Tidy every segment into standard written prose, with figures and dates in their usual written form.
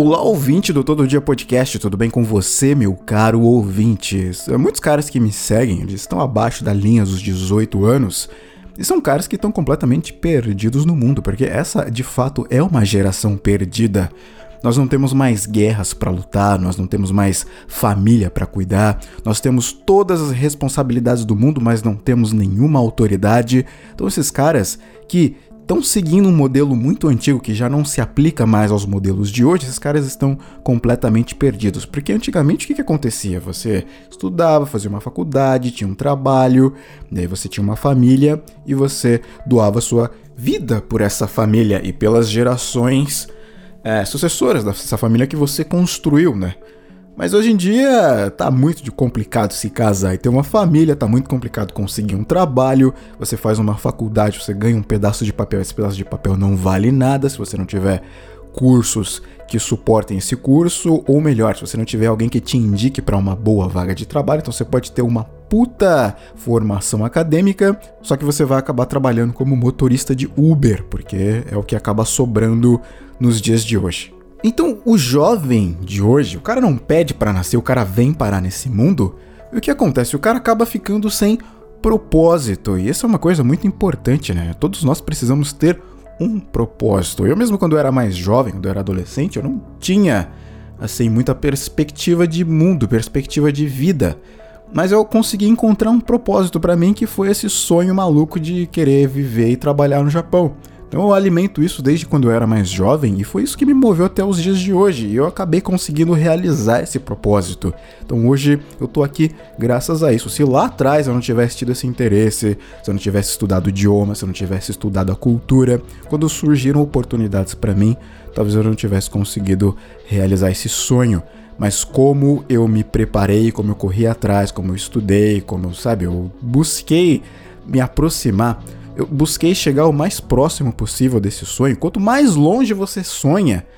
Olá, ouvinte do Todo Dia Podcast, tudo bem com você, meu caro ouvinte? Muitos caras que me seguem, eles estão abaixo da linha dos 18 anos e são caras que estão completamente perdidos no mundo, porque essa, de fato, é uma geração perdida. Nós não temos mais guerras para lutar, nós não temos mais família para cuidar, nós temos todas as responsabilidades do mundo, mas não temos nenhuma autoridade. Então esses caras que estão seguindo um modelo muito antigo que já não se aplica mais aos modelos de hoje, esses caras estão completamente perdidos. Porque antigamente o que acontecia? Você estudava, fazia uma faculdade, tinha um trabalho, daí você tinha uma família e você doava sua vida por essa família e pelas gerações sucessoras dessa família que você construiu, né? Mas hoje em dia tá muito complicado se casar e ter uma família, tá muito complicado conseguir um trabalho, você faz uma faculdade, você ganha um pedaço de papel, esse pedaço de papel não vale nada se você não tiver cursos que suportem esse curso, ou melhor, se você não tiver alguém que te indique para uma boa vaga de trabalho, então você pode ter uma puta formação acadêmica, só que você vai acabar trabalhando como motorista de Uber, porque é o que acaba sobrando nos dias de hoje. Então, o jovem de hoje, o cara não pede pra nascer, o cara vem parar nesse mundo, e o que acontece? O cara acaba ficando sem propósito, e essa é uma coisa muito importante, né? Todos nós precisamos ter um propósito. Eu mesmo quando eu era mais jovem, quando eu era adolescente, eu não tinha, assim, muita perspectiva de mundo, perspectiva de vida, mas eu consegui encontrar um propósito pra mim, que foi esse sonho maluco de querer viver e trabalhar no Japão. Então eu alimento isso desde quando eu era mais jovem e foi isso que me moveu até os dias de hoje. E eu acabei conseguindo realizar esse propósito. Então hoje eu tô aqui graças a isso. Se lá atrás eu não tivesse tido esse interesse, se eu não tivesse estudado o idioma, se eu não tivesse estudado a cultura, quando surgiram oportunidades para mim, talvez eu não tivesse conseguido realizar esse sonho. Mas como eu me preparei, como eu corri atrás, como eu estudei, como, eu busquei me aproximar, eu busquei chegar o mais próximo possível desse sonho. Quanto mais longe você sonha,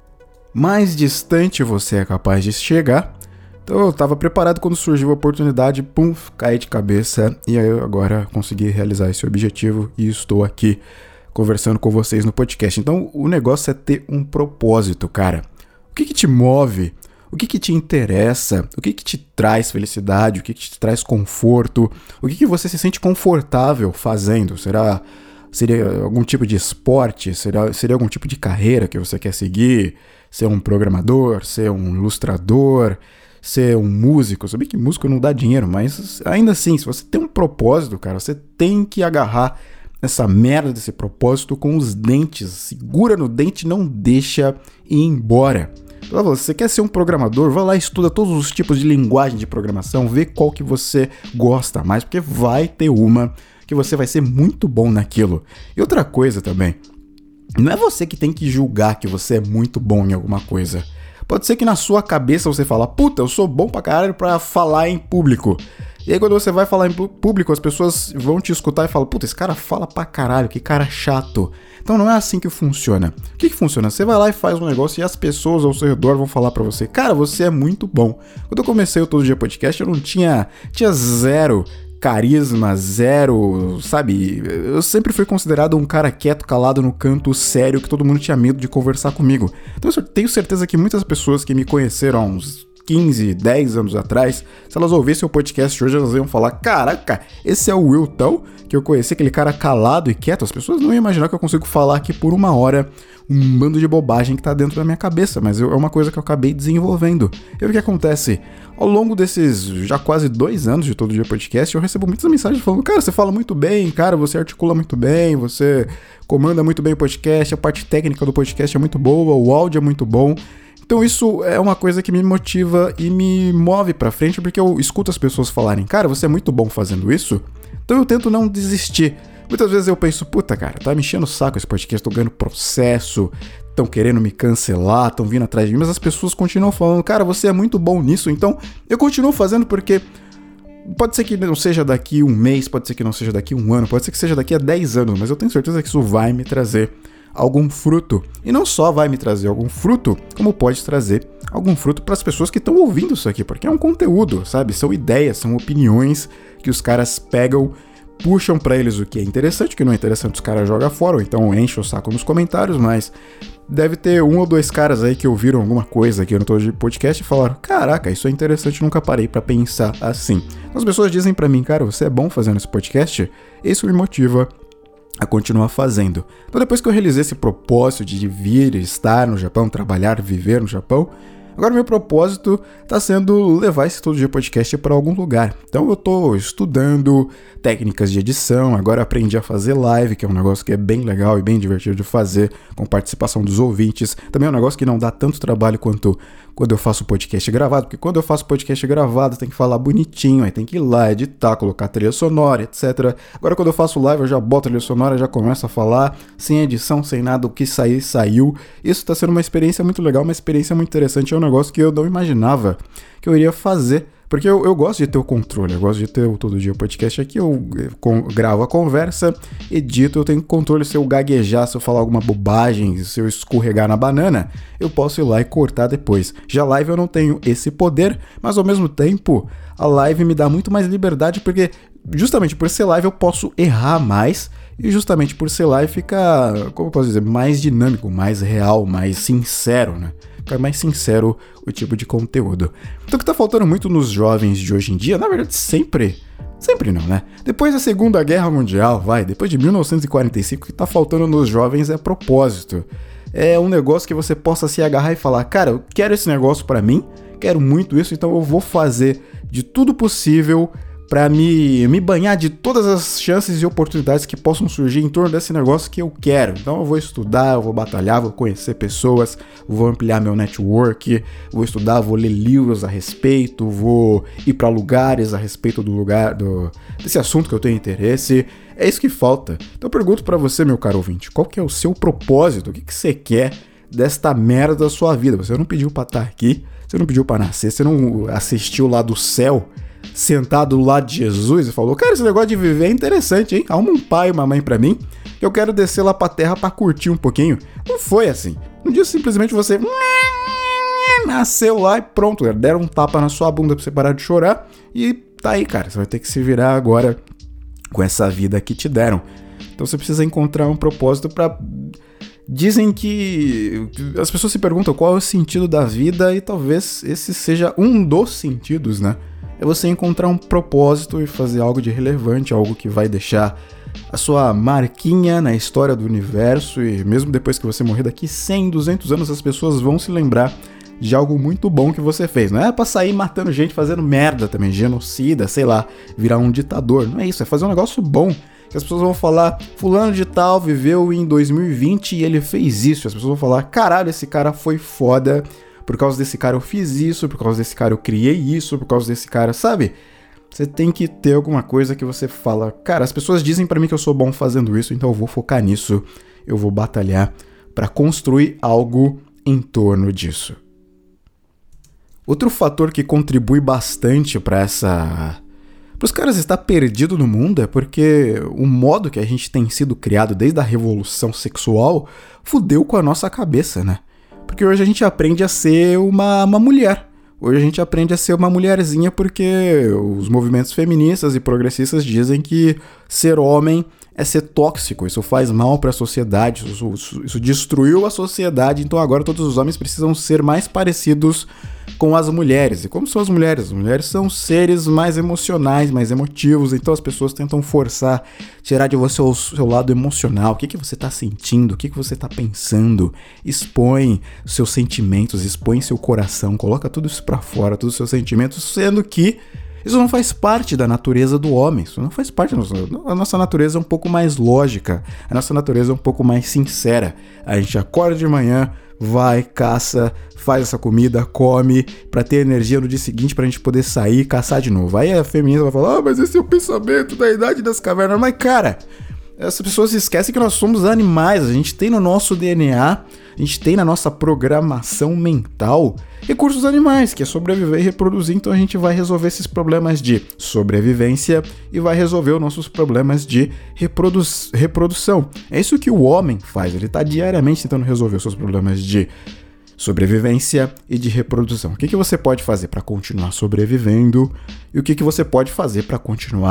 mais distante você é capaz de chegar. Então eu estava preparado quando surgiu a oportunidade, caí de cabeça e aí eu agora consegui realizar esse objetivo e estou aqui conversando com vocês no podcast. Então o negócio é ter um propósito, cara. O que te move? O que te interessa? O que te traz felicidade? O que te traz conforto? O que você se sente confortável fazendo? Seria algum tipo de esporte? Seria algum tipo de carreira que você quer seguir? Ser um programador? Ser um ilustrador? Ser um músico? Sabia que músico não dá dinheiro, mas ainda assim, se você tem um propósito, cara, você tem que agarrar essa merda desse propósito com os dentes. Segura no dente, não deixa ir embora. Se você quer ser um programador, vai lá e estuda todos os tipos de linguagem de programação, vê qual que você gosta mais, porque vai ter uma que você vai ser muito bom naquilo. E outra coisa também, não é você que tem que julgar que você é muito bom em alguma coisa. Pode ser que na sua cabeça você fala, puta, eu sou bom pra caralho pra falar em público. E aí quando você vai falar em público, as pessoas vão te escutar e falam, puta, esse cara fala pra caralho, que cara chato. Então não é assim que funciona. O que funciona? Você vai lá e faz um negócio e as pessoas ao seu redor vão falar pra você, cara, você é muito bom. Quando eu comecei o Todo Dia Podcast, eu não tinha zero carisma, zero, eu sempre fui considerado um cara quieto, calado no canto, sério, que todo mundo tinha medo de conversar comigo. Então eu tenho certeza que muitas pessoas que me conheceram há uns 15, 10 anos atrás, se elas ouvissem o podcast hoje, elas iam falar, caraca, esse é o Wilton, que eu conheci, aquele cara calado e quieto. As pessoas não iam imaginar que eu consigo falar aqui por uma hora um bando de bobagem que tá dentro da minha cabeça, mas é uma coisa que eu acabei desenvolvendo. E o que acontece? Ao longo desses já quase 2 anos de Todo Dia Podcast, eu recebo muitas mensagens falando, cara, você fala muito bem, cara, você articula muito bem, você comanda muito bem o podcast, a parte técnica do podcast é muito boa, o áudio é muito bom. Então isso é uma coisa que me motiva e me move pra frente, porque eu escuto as pessoas falarem, cara, você é muito bom fazendo isso, então eu tento não desistir. Muitas vezes eu penso, puta, cara, tá me enchendo o saco esse podcast, tô ganhando processo, estão querendo me cancelar, estão vindo atrás de mim, mas as pessoas continuam falando, cara, você é muito bom nisso, então eu continuo fazendo porque pode ser que não seja daqui um mês, pode ser que não seja daqui um ano, pode ser que seja daqui a 10 anos, mas eu tenho certeza que isso vai me trazer algum fruto. E não só vai me trazer algum fruto, como pode trazer algum fruto para as pessoas que estão ouvindo isso aqui, porque é um conteúdo, sabe? São ideias, são opiniões que os caras pegam puxam pra eles o que é interessante, o que não é interessante os caras jogam fora, ou então enchem o saco nos comentários, mas deve ter 1 ou 2 caras aí que ouviram alguma coisa aqui no Todo de Podcast e falaram: caraca, isso é interessante, nunca parei pra pensar assim. As pessoas dizem pra mim: cara, você é bom fazendo esse podcast? Isso me motiva a continuar fazendo. Então depois que eu realizei esse propósito de vir, estar no Japão, trabalhar, viver no Japão, agora meu propósito está sendo levar esse Todo Dia Podcast para algum lugar. Então eu estou estudando técnicas de edição, agora aprendi a fazer live, que é um negócio que é bem legal e bem divertido de fazer, com participação dos ouvintes. Também é um negócio que não dá tanto trabalho quanto quando eu faço podcast gravado, porque quando eu faço podcast gravado tem que falar bonitinho, aí tem que ir lá, editar, colocar trilha sonora, etc. Agora quando eu faço live eu já boto a trilha sonora, já começo a falar, sem edição, sem nada, o que sair, saiu. Isso está sendo uma experiência muito legal, uma experiência muito interessante, é um negócio que eu não imaginava que eu iria fazer. Porque eu gosto de ter o controle, eu gosto de ter o Todo Dia Podcast aqui, eu gravo a conversa, edito, eu tenho controle. Se eu gaguejar, se eu falar alguma bobagem, se eu escorregar na banana, eu posso ir lá e cortar depois. Já live eu não tenho esse poder, mas ao mesmo tempo, a live me dá muito mais liberdade, porque justamente por ser live eu posso errar mais, e justamente por ser live fica, como eu posso dizer, mais dinâmico, mais real, mais sincero, né? Fica mais sincero o tipo de conteúdo. Então o que tá faltando muito nos jovens de hoje em dia, na verdade sempre não, né? Depois da Segunda Guerra Mundial, depois de 1945, o que tá faltando nos jovens é propósito. É um negócio que você possa se agarrar e falar: cara, eu quero esse negócio pra mim, quero muito isso, então eu vou fazer de tudo possível para me banhar de todas as chances e oportunidades que possam surgir em torno desse negócio que eu quero. Então eu vou estudar, eu vou batalhar, vou conhecer pessoas, vou ampliar meu network, vou estudar, vou ler livros a respeito, vou ir para lugares a respeito desse assunto que eu tenho interesse. É isso que falta. Então eu pergunto para você, meu caro ouvinte, qual que é o seu propósito? O que você quer desta merda da sua vida? Você não pediu para estar aqui, você não pediu para nascer, você não assistiu lá do céu, sentado do lado de Jesus e falou: cara, esse negócio de viver é interessante, hein? Arruma um pai e uma mãe pra mim, que eu quero descer lá pra terra pra curtir um pouquinho. Não foi assim. Um dia simplesmente você nasceu lá e pronto, deram um tapa na sua bunda pra você parar de chorar e tá aí, cara. Você vai ter que se virar agora com essa vida que te deram. Então você precisa encontrar um propósito pra... Dizem que as pessoas se perguntam qual é o sentido da vida, e talvez esse seja um dos sentidos, né? É você encontrar um propósito e fazer algo de relevante, algo que vai deixar a sua marquinha na história do universo, e mesmo depois que você morrer daqui 100, 200 anos, as pessoas vão se lembrar de algo muito bom que você fez. Não é pra sair matando gente, fazendo merda também, genocida, sei lá, virar um ditador. Não é isso, é fazer um negócio bom, que as pessoas vão falar: fulano de tal viveu em 2020 e ele fez isso. As pessoas vão falar: caralho, esse cara foi foda, por causa desse cara eu fiz isso, por causa desse cara eu criei isso, por causa desse cara, sabe? Você tem que ter alguma coisa que você fala: cara, as pessoas dizem pra mim que eu sou bom fazendo isso, então eu vou focar nisso, eu vou batalhar pra construir algo em torno disso. Outro fator que contribui bastante para os caras estar perdido no mundo é porque o modo que a gente tem sido criado desde a revolução sexual fudeu com a nossa cabeça, né? Porque hoje a gente aprende a ser uma mulher. Hoje a gente aprende a ser uma mulherzinha porque os movimentos feministas e progressistas dizem que ser homem é ser tóxico, isso faz mal para a sociedade, isso destruiu a sociedade, então agora todos os homens precisam ser mais parecidos com as mulheres. E como são as mulheres? As mulheres são seres mais emocionais, mais emotivos, então as pessoas tentam forçar, tirar de você o seu lado emocional. O que você está sentindo? O que você está pensando? Expõe seus sentimentos, expõe seu coração, coloca tudo isso para fora, todos os seus sentimentos, sendo que isso não faz parte da natureza do homem, isso não faz parte a nossa natureza é um pouco mais lógica, a nossa natureza é um pouco mais sincera. A gente acorda de manhã, vai, caça, faz essa comida, come, pra ter energia no dia seguinte pra gente poder sair e caçar de novo. Aí a feminista vai falar: mas esse é o pensamento da idade das cavernas. Mas cara, essas pessoas esquecem que nós somos animais, a gente tem no nosso DNA, a gente tem na nossa programação mental recursos animais, que é sobreviver e reproduzir. Então a gente vai resolver esses problemas de sobrevivência e vai resolver os nossos problemas de reprodução. É isso que o homem faz, ele está diariamente tentando resolver os seus problemas de sobrevivência e de reprodução. O que você pode fazer para continuar sobrevivendo e o que você pode fazer para continuar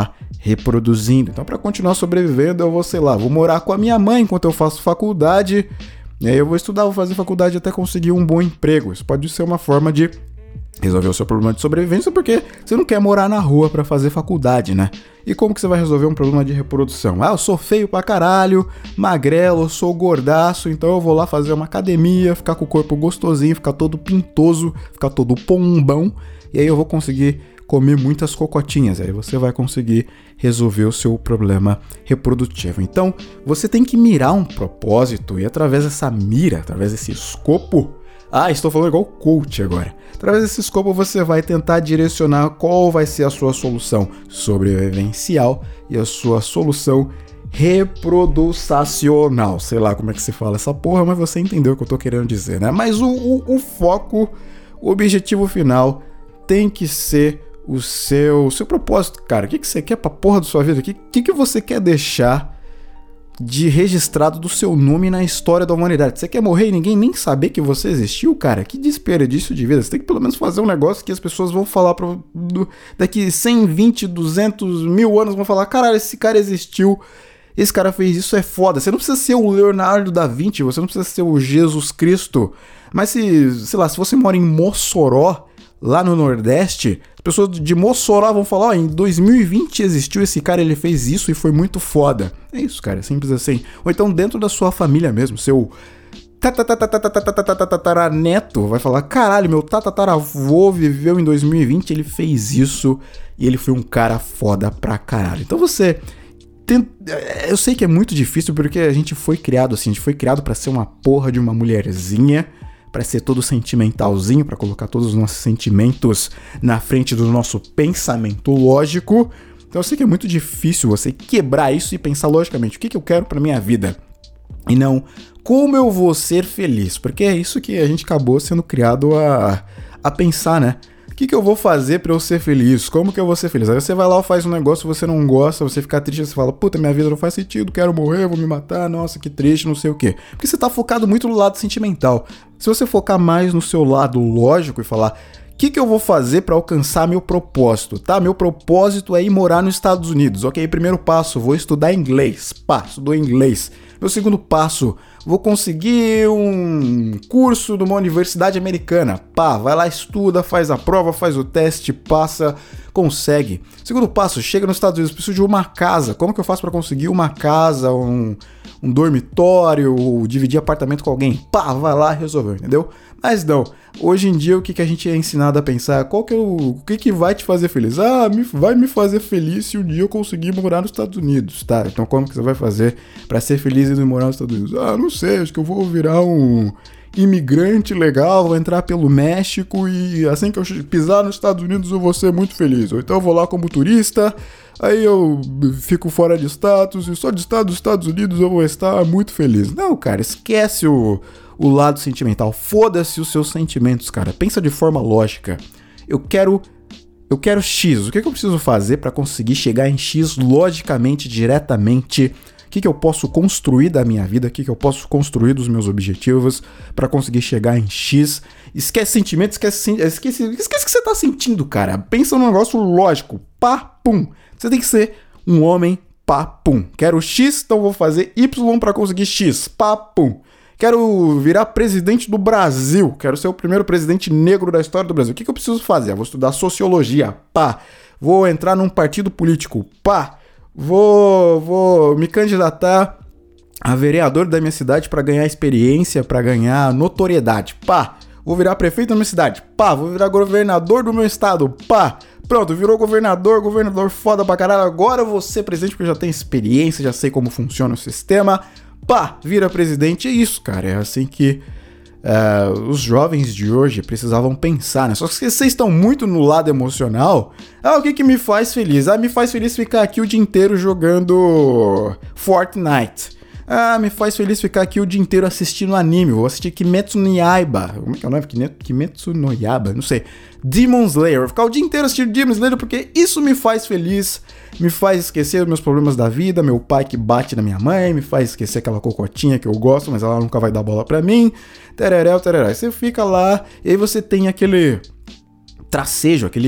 reproduzindo. Então, para continuar sobrevivendo, eu vou, sei lá, vou morar com a minha mãe enquanto eu faço faculdade, e aí eu vou estudar, vou fazer faculdade até conseguir um bom emprego. Isso pode ser uma forma de resolver o seu problema de sobrevivência, porque você não quer morar na rua pra fazer faculdade, né? E como que você vai resolver um problema de reprodução? Ah, eu sou feio pra caralho, magrelo, eu sou gordaço, então eu vou lá fazer uma academia, ficar com o corpo gostosinho, ficar todo pintoso, ficar todo pombão, e aí eu vou conseguir comer muitas cocotinhas, aí você vai conseguir resolver o seu problema reprodutivo. Então, você tem que mirar um propósito, e através dessa mira, através desse escopo, estou falando igual coach agora. Através desse escopo você vai tentar direcionar qual vai ser a sua solução sobrevivencial e a sua solução reproducional. Sei lá como é que se fala essa porra, mas você entendeu o que eu tô querendo dizer, né? Mas o foco, o objetivo final tem que ser o seu propósito, cara. O que você quer pra porra da sua vida? O que você quer deixar de registrado do seu nome na história da humanidade? Você quer morrer e ninguém nem saber que você existiu, cara? Que desperdício de vida. Você tem que pelo menos fazer um negócio que as pessoas vão falar daqui 100, 20, 200, 1000 anos, vão falar: caralho, esse cara existiu, esse cara fez isso, é foda. Você não precisa ser o Leonardo da Vinci, você não precisa ser o Jesus Cristo, mas se você mora em Mossoró, lá no Nordeste, as pessoas de Mossoró vão falar: em 2020 existiu esse cara, ele fez isso e foi muito foda. É isso, cara, é simples assim. Ou então dentro da sua família mesmo, seu tataraneto vai falar: caralho, meu tataravô viveu em 2020, ele fez isso e ele foi um cara foda pra caralho. Então você eu sei que é muito difícil porque a gente foi criado assim, a gente foi criado pra ser uma porra de uma mulherzinha, para ser todo sentimentalzinho, para colocar todos os nossos sentimentos na frente do nosso pensamento lógico. Então eu sei que é muito difícil você quebrar isso e pensar logicamente: o que eu quero para minha vida? E não como eu vou ser feliz, porque é isso que a gente acabou sendo criado a pensar, né? O que eu vou fazer para eu ser feliz? Como que eu vou ser feliz? Aí você vai lá e faz um negócio, você não gosta, você fica triste, você fala: puta, minha vida não faz sentido, quero morrer, vou me matar, nossa, que triste, não sei o quê. Porque você tá focado muito no lado sentimental. Se você focar mais no seu lado lógico e falar: o que eu vou fazer para alcançar meu propósito, tá? Meu propósito é ir morar nos Estados Unidos. Ok, primeiro passo, vou estudar inglês. Pá, estudou inglês. Meu segundo passo, vou conseguir um curso numa universidade americana. Pá, vai lá, estuda, faz a prova, faz o teste, passa, consegue. Segundo passo, chega nos Estados Unidos, preciso de uma casa. Como que eu faço para conseguir uma casa, um dormitório, ou dividir apartamento com alguém? Pá, vai lá, resolveu, entendeu? Mas não, hoje em dia o que a gente é ensinado a pensar? O que vai te fazer feliz? Vai me fazer feliz se um dia eu conseguir morar nos Estados Unidos, tá? Então como que você vai fazer pra ser feliz e morar nos Estados Unidos? Não sei, acho que eu vou virar um imigrante legal, vou entrar pelo México e assim que eu pisar nos Estados Unidos eu vou ser muito feliz. Ou então eu vou lá como turista, aí eu fico fora de status e só de estar dos Estados Unidos eu vou estar muito feliz. Não, cara, esquece o lado sentimental. Foda-se os seus sentimentos, cara. Pensa de forma lógica. Eu quero X. O que eu preciso fazer para conseguir chegar em X logicamente, diretamente? O que eu posso construir da minha vida? O que eu posso construir dos meus objetivos para conseguir chegar em X? Esquece sentimento, esquece o que você tá sentindo, cara. Pensa num negócio lógico. Pá, pum. Você tem que ser um homem, pá, pum. Quero X, então vou fazer Y para conseguir X. Pá, pum. Quero virar presidente do Brasil. Quero ser o primeiro presidente negro da história do Brasil. O que eu preciso fazer? Vou estudar sociologia. Pá. Vou entrar num partido político. Pá. Vou me candidatar a vereador da minha cidade para ganhar experiência, para ganhar notoriedade. Pá. Vou virar prefeito da minha cidade. Pá. Vou virar governador do meu estado. Pá. Pronto, virou governador foda pra caralho. Agora eu vou ser presidente porque eu já tenho experiência, já sei como funciona o sistema. Pá, vira presidente. É isso, cara. É assim que os jovens de hoje precisavam pensar, né? Só que vocês estão muito no lado emocional. O que me faz feliz? Me faz feliz ficar aqui o dia inteiro jogando Fortnite. Me faz feliz ficar aqui o dia inteiro assistindo anime. Vou assistir Kimetsu no Yaiba. Como é que é o nome? Kimetsu no Yaiba? Não sei. Demon Slayer. Vou ficar o dia inteiro assistindo Demon Slayer porque isso me faz feliz. Me faz esquecer os meus problemas da vida. Meu pai que bate na minha mãe. Me faz esquecer aquela cocotinha que eu gosto, mas ela nunca vai dar bola pra mim. Tereréu, tereréu. Você fica lá e aí você tem aquele tracejo, aquele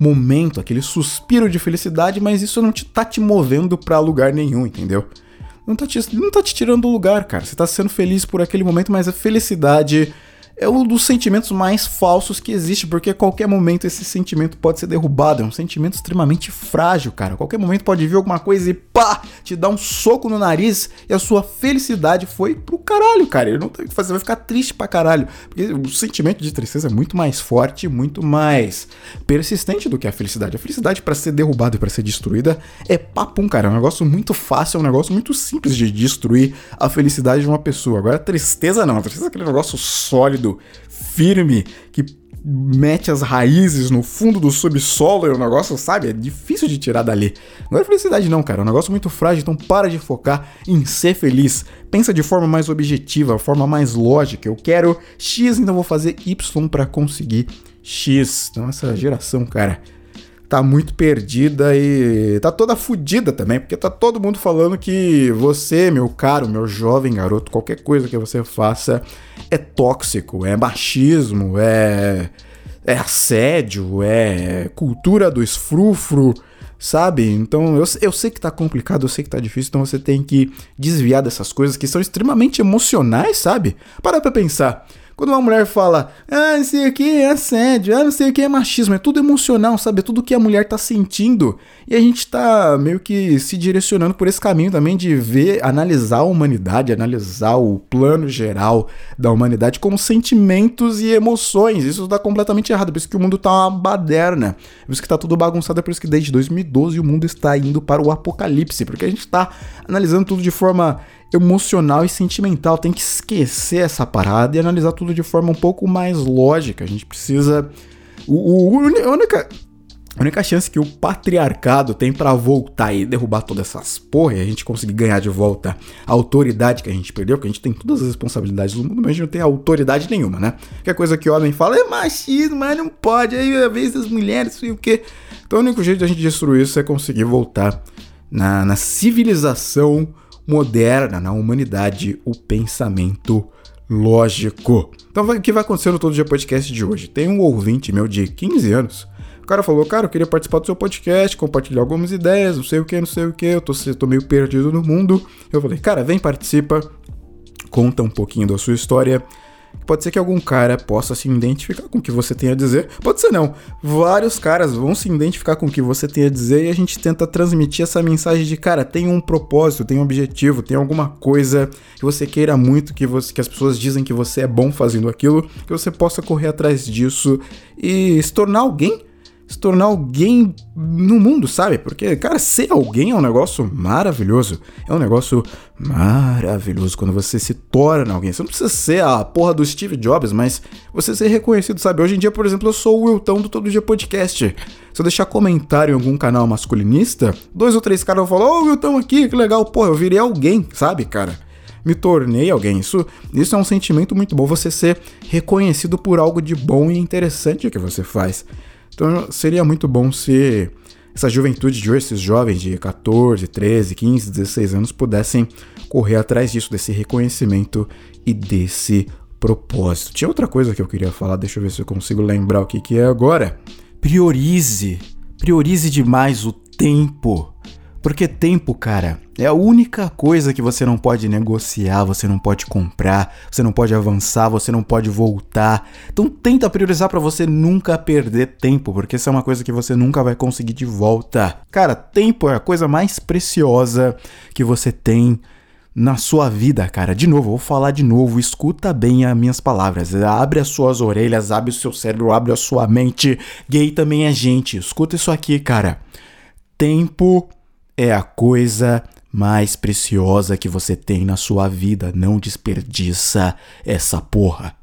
momento, aquele suspiro de felicidade, mas isso não tá te movendo pra lugar nenhum, entendeu? Não tá te tirando do lugar, cara. Você tá sendo feliz por aquele momento, mas a felicidade é um dos sentimentos mais falsos que existe, porque a qualquer momento esse sentimento pode ser derrubado. É um sentimento extremamente frágil, cara. A qualquer momento pode vir alguma coisa e pá, te dar um soco no nariz e a sua felicidade foi pro caralho, cara. Ele não tem o que fazer, vai ficar triste pra caralho. Porque o sentimento de tristeza é muito mais forte, muito mais persistente do que a felicidade. A felicidade, pra ser derrubada e pra ser destruída, é papum, cara. É um negócio muito fácil, é um negócio muito simples de destruir a felicidade de uma pessoa. Agora a tristeza não, a tristeza é aquele negócio sólido, firme, que mete as raízes no fundo do subsolo, é um negócio, sabe, é difícil de tirar dali. Não é felicidade não, cara, é um negócio muito frágil, então para de focar em ser feliz. Pensa de forma mais objetiva, forma mais lógica. Eu quero X, então vou fazer Y para conseguir X. Então essa geração, cara, tá muito perdida e tá toda fodida também, porque tá todo mundo falando que você, meu caro, meu jovem garoto, qualquer coisa que você faça é tóxico, é machismo, é assédio, é cultura do esfrufro, sabe? Então eu sei que tá complicado, eu sei que tá difícil, então você tem que desviar dessas coisas que são extremamente emocionais, sabe? Para pra pensar. Quando uma mulher fala, não sei o que é assédio, não sei o que é machismo, é tudo emocional, sabe? É tudo que a mulher tá sentindo. E a gente tá meio que se direcionando por esse caminho também de ver, analisar a humanidade, analisar o plano geral da humanidade como sentimentos e emoções. Isso tá completamente errado, por isso que o mundo tá uma baderna. Por isso que tá tudo bagunçado, é por isso que desde 2012 o mundo está indo para o apocalipse, porque a gente tá analisando tudo de forma emocional e sentimental. Tem que esquecer essa parada e analisar tudo de forma um pouco mais lógica. A gente precisa... A única chance que o patriarcado tem pra voltar e derrubar todas essas porra e a gente conseguir ganhar de volta a autoridade que a gente perdeu, porque a gente tem todas as responsabilidades do mundo, mas a gente não tem autoridade nenhuma, né? Qualquer coisa que o homem fala é machismo, mas não pode, aí a vez das mulheres, sei o quê. Então o único jeito de a gente destruir isso é conseguir voltar na civilização moderna, na humanidade, o pensamento lógico. Então o que vai acontecer no Todo Dia Podcast de hoje? Tem um ouvinte meu de 15 anos. O cara falou, cara, eu queria participar do seu podcast, compartilhar algumas ideias, não sei o que, eu tô meio perdido no mundo. Eu falei, cara, vem, participa, conta um pouquinho da sua história. Pode ser que algum cara possa se identificar com o que você tem a dizer. Pode ser não. Vários caras vão se identificar com o que você tem a dizer e a gente tenta transmitir essa mensagem de, cara, tem um propósito, tem um objetivo, tem alguma coisa que você queira muito, que as pessoas dizem que você é bom fazendo aquilo, que você possa correr atrás disso e se tornar alguém no mundo, sabe? Porque, cara, ser alguém é um negócio maravilhoso. É um negócio maravilhoso quando você se torna alguém. Você não precisa ser a porra do Steve Jobs, mas você ser reconhecido, sabe? Hoje em dia, por exemplo, eu sou o Wilton do Todo Dia Podcast. Se eu deixar comentário em algum canal masculinista, 2 ou 3 caras vão falar, ô, Wilton aqui, que legal. Porra, eu virei alguém, sabe, cara? Me tornei alguém. Isso é um sentimento muito bom, você ser reconhecido por algo de bom e interessante que você faz. Então seria muito bom se essa juventude de hoje, esses jovens de 14, 13, 15, 16 anos pudessem correr atrás disso, desse reconhecimento e desse propósito. Tinha outra coisa que eu queria falar, deixa eu ver se eu consigo lembrar o que é agora. Priorize demais o tempo. Porque tempo, cara, é a única coisa que você não pode negociar, você não pode comprar, você não pode avançar, você não pode voltar. Então tenta priorizar pra você nunca perder tempo, porque isso é uma coisa que você nunca vai conseguir de volta. Cara, tempo é a coisa mais preciosa que você tem na sua vida, cara. De novo, vou falar de novo, escuta bem as minhas palavras. Abre as suas orelhas, abre o seu cérebro, abre a sua mente. Gay também é gente. Escuta isso aqui, cara. Tempo é a coisa mais preciosa que você tem na sua vida. Não desperdiça essa porra.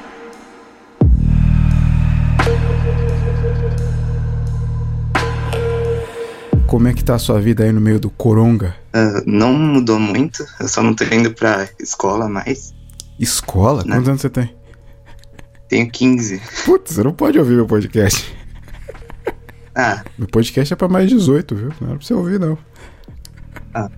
Como é que tá a sua vida aí no meio do coronga? Não mudou muito, eu só não tô indo pra escola mais. Escola? Né? Quantos anos você tem? Tenho 15. Putz, você não pode ouvir meu podcast. Ah. Meu podcast é pra mais 18, viu? Não era pra você ouvir, não. Ah.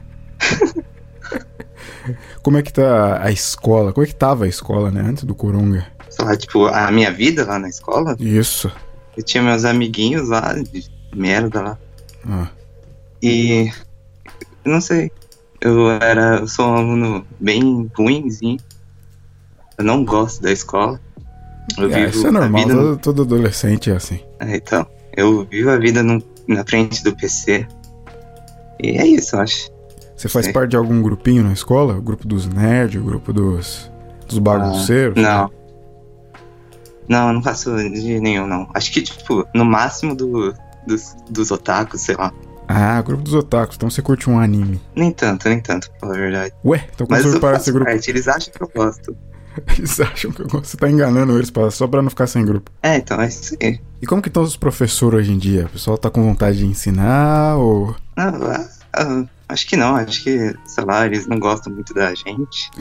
Como é que tá a escola? Como é que tava a escola, né? Antes do coronga? Sei lá, tipo, a minha vida lá na escola? Isso. Eu tinha meus amiguinhos lá, de merda lá. Ah. E eu não sei. Eu sou um aluno bem ruimzinho. Eu não gosto da escola. Isso é normal, todo adolescente é assim. Então, eu vivo a vida na frente do PC. E é isso, eu acho. Você faz parte de algum grupinho na escola? O grupo dos nerds, o grupo dos bagunceiros? Não. Não, não faço de nenhum, não. Acho que, tipo, no máximo dos otakus, sei lá. Ah, grupo dos otakus. Então você curte um anime. Nem tanto, pra falar a verdade. Ué, então como você para esse grupo? Eles acham que eu gosto. Eles acham que eu gosto. Você tá enganando eles só pra não ficar sem grupo. Então, é isso aí. E como que estão os professores hoje em dia? O pessoal tá com vontade de ensinar ou... Acho que não. Acho que, sei lá, eles não gostam muito da gente.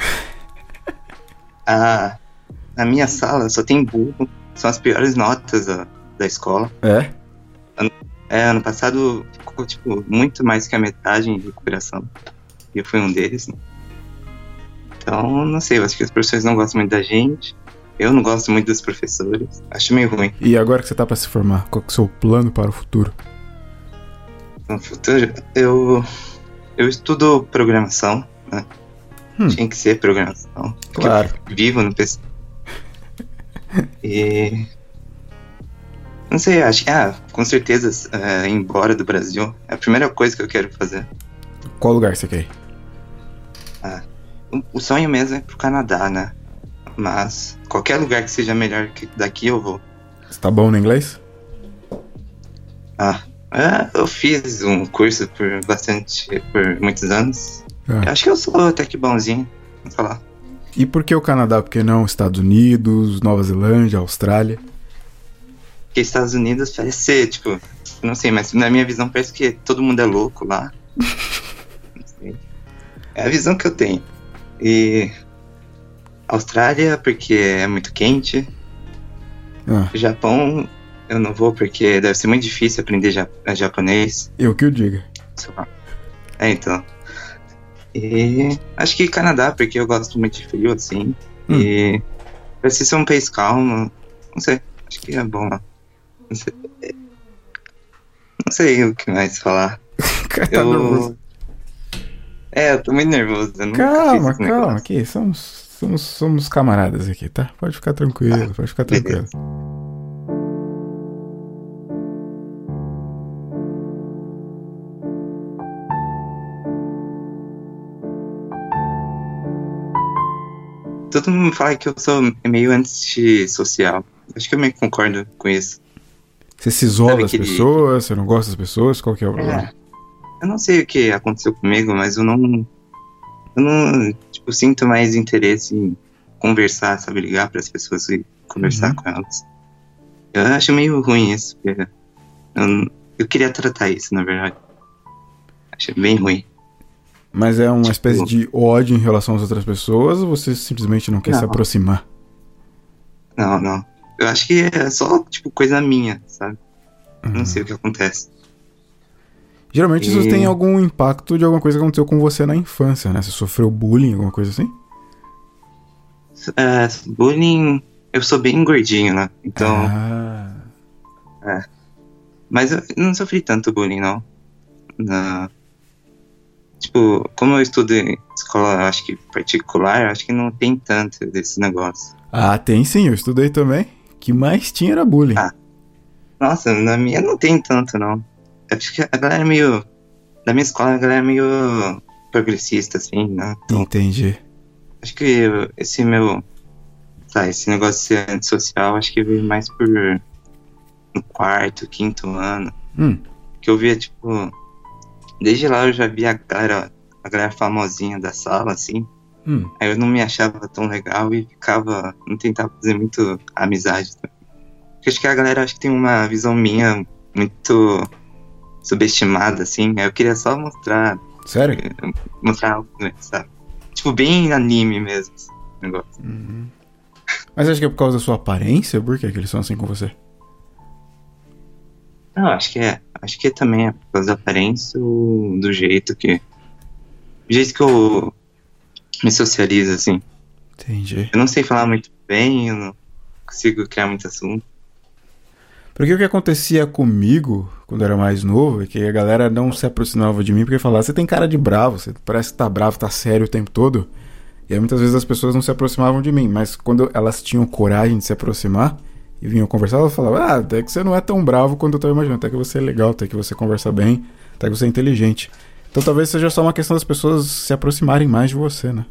Na minha sala só tem burro. São as piores notas da escola. É? Ano passado ficou, tipo, muito mais que a metade em recuperação. E eu fui um deles, né? Então, não sei, eu acho que os professores não gostam muito da gente. Eu não gosto muito dos professores. Acho meio ruim. E agora que você tá pra se formar, qual que é o seu plano para o futuro? No futuro, eu estudo programação, né? Tinha que ser programação. Claro. Eu vivo no PC. E... não sei, acho que, com certeza, ir embora do Brasil é a primeira coisa que eu quero fazer. Qual lugar você quer ir? O sonho mesmo é pro Canadá, né? Mas qualquer lugar que seja melhor que daqui eu vou. Você tá bom no inglês? Eu fiz um curso por muitos anos. Eu acho que eu sou até que bonzinho, vou falar. E por que o Canadá? Por que não Estados Unidos, Nova Zelândia, Austrália? Porque Estados Unidos parece ser, tipo, não sei, mas na minha visão parece que todo mundo é louco lá. Não sei. É a visão que eu tenho. E Austrália, porque é muito quente. Japão, eu não vou porque deve ser muito difícil aprender japonês. Eu que o diga. Então. E acho que Canadá, porque eu gosto muito de frio, assim. E parece ser um país calmo. Não sei, acho que é bom lá. Não sei o que mais falar. Cara, tá nervoso. Eu tô muito nervoso. Calma, aqui, somos camaradas aqui, tá? Pode ficar tranquilo, pode ficar tranquilo. Todo mundo fala que eu sou meio antissocial. Acho que eu meio concordo com isso. Você se isola das pessoas, você não gosta das pessoas? Qual que é o problema? Eu não sei o que aconteceu comigo, mas eu não tipo, sinto mais interesse em conversar, sabe? Ligar para as pessoas e conversar com elas. Eu acho meio ruim isso, porque eu queria tratar isso, na verdade. Acho bem ruim. Mas é uma espécie de ódio em relação às outras pessoas ou você simplesmente não quer se aproximar? Não. Eu acho que é só, tipo, coisa minha, sabe? Não sei o que acontece. Geralmente isso tem algum impacto de alguma coisa que aconteceu com você na infância, né? Você sofreu bullying, alguma coisa assim? Bullying... Eu sou bem gordinho, né? Então... Mas eu não sofri tanto bullying, não. Tipo, como eu estudo em escola, acho que particular, acho que não tem tanto desse negócio. Tem sim, eu estudei também. O que mais tinha era bullying. Nossa, na minha não tem tanto, não. É porque a galera é meio... Da minha escola, a galera é meio progressista, assim, né? Então, entendi. Acho que esse negócio de ser antissocial, acho que veio mais no quarto, quinto ano. Que eu via, tipo... Desde lá eu já via a galera famosinha da sala, assim. Aí eu não me achava tão legal e não tentava fazer muito amizade também. Porque acho que a galera tem uma visão minha muito subestimada, assim. Aí eu queria só mostrar... Sério? Mostrar algo, sabe? Tipo, bem anime mesmo, esse negócio. Mas acho que é por causa da sua aparência? Por que eles são assim com você? Não, acho que é. Acho que também é por causa da aparência ou do jeito que eu me socializo, assim. Entendi. Eu não sei falar muito bem, eu não consigo criar muito assunto. Porque o que acontecia comigo, quando eu era mais novo, é que a galera não se aproximava de mim porque falava, você tem cara de bravo, você parece que tá bravo, tá sério o tempo todo. E aí muitas vezes as pessoas não se aproximavam de mim, mas quando elas tinham coragem de se aproximar e vinham conversar, elas falavam, até que você não é tão bravo quanto eu tô imaginando, até que você é legal, até que você conversa bem, até que você é inteligente. Então talvez seja só uma questão das pessoas se aproximarem mais de você, né?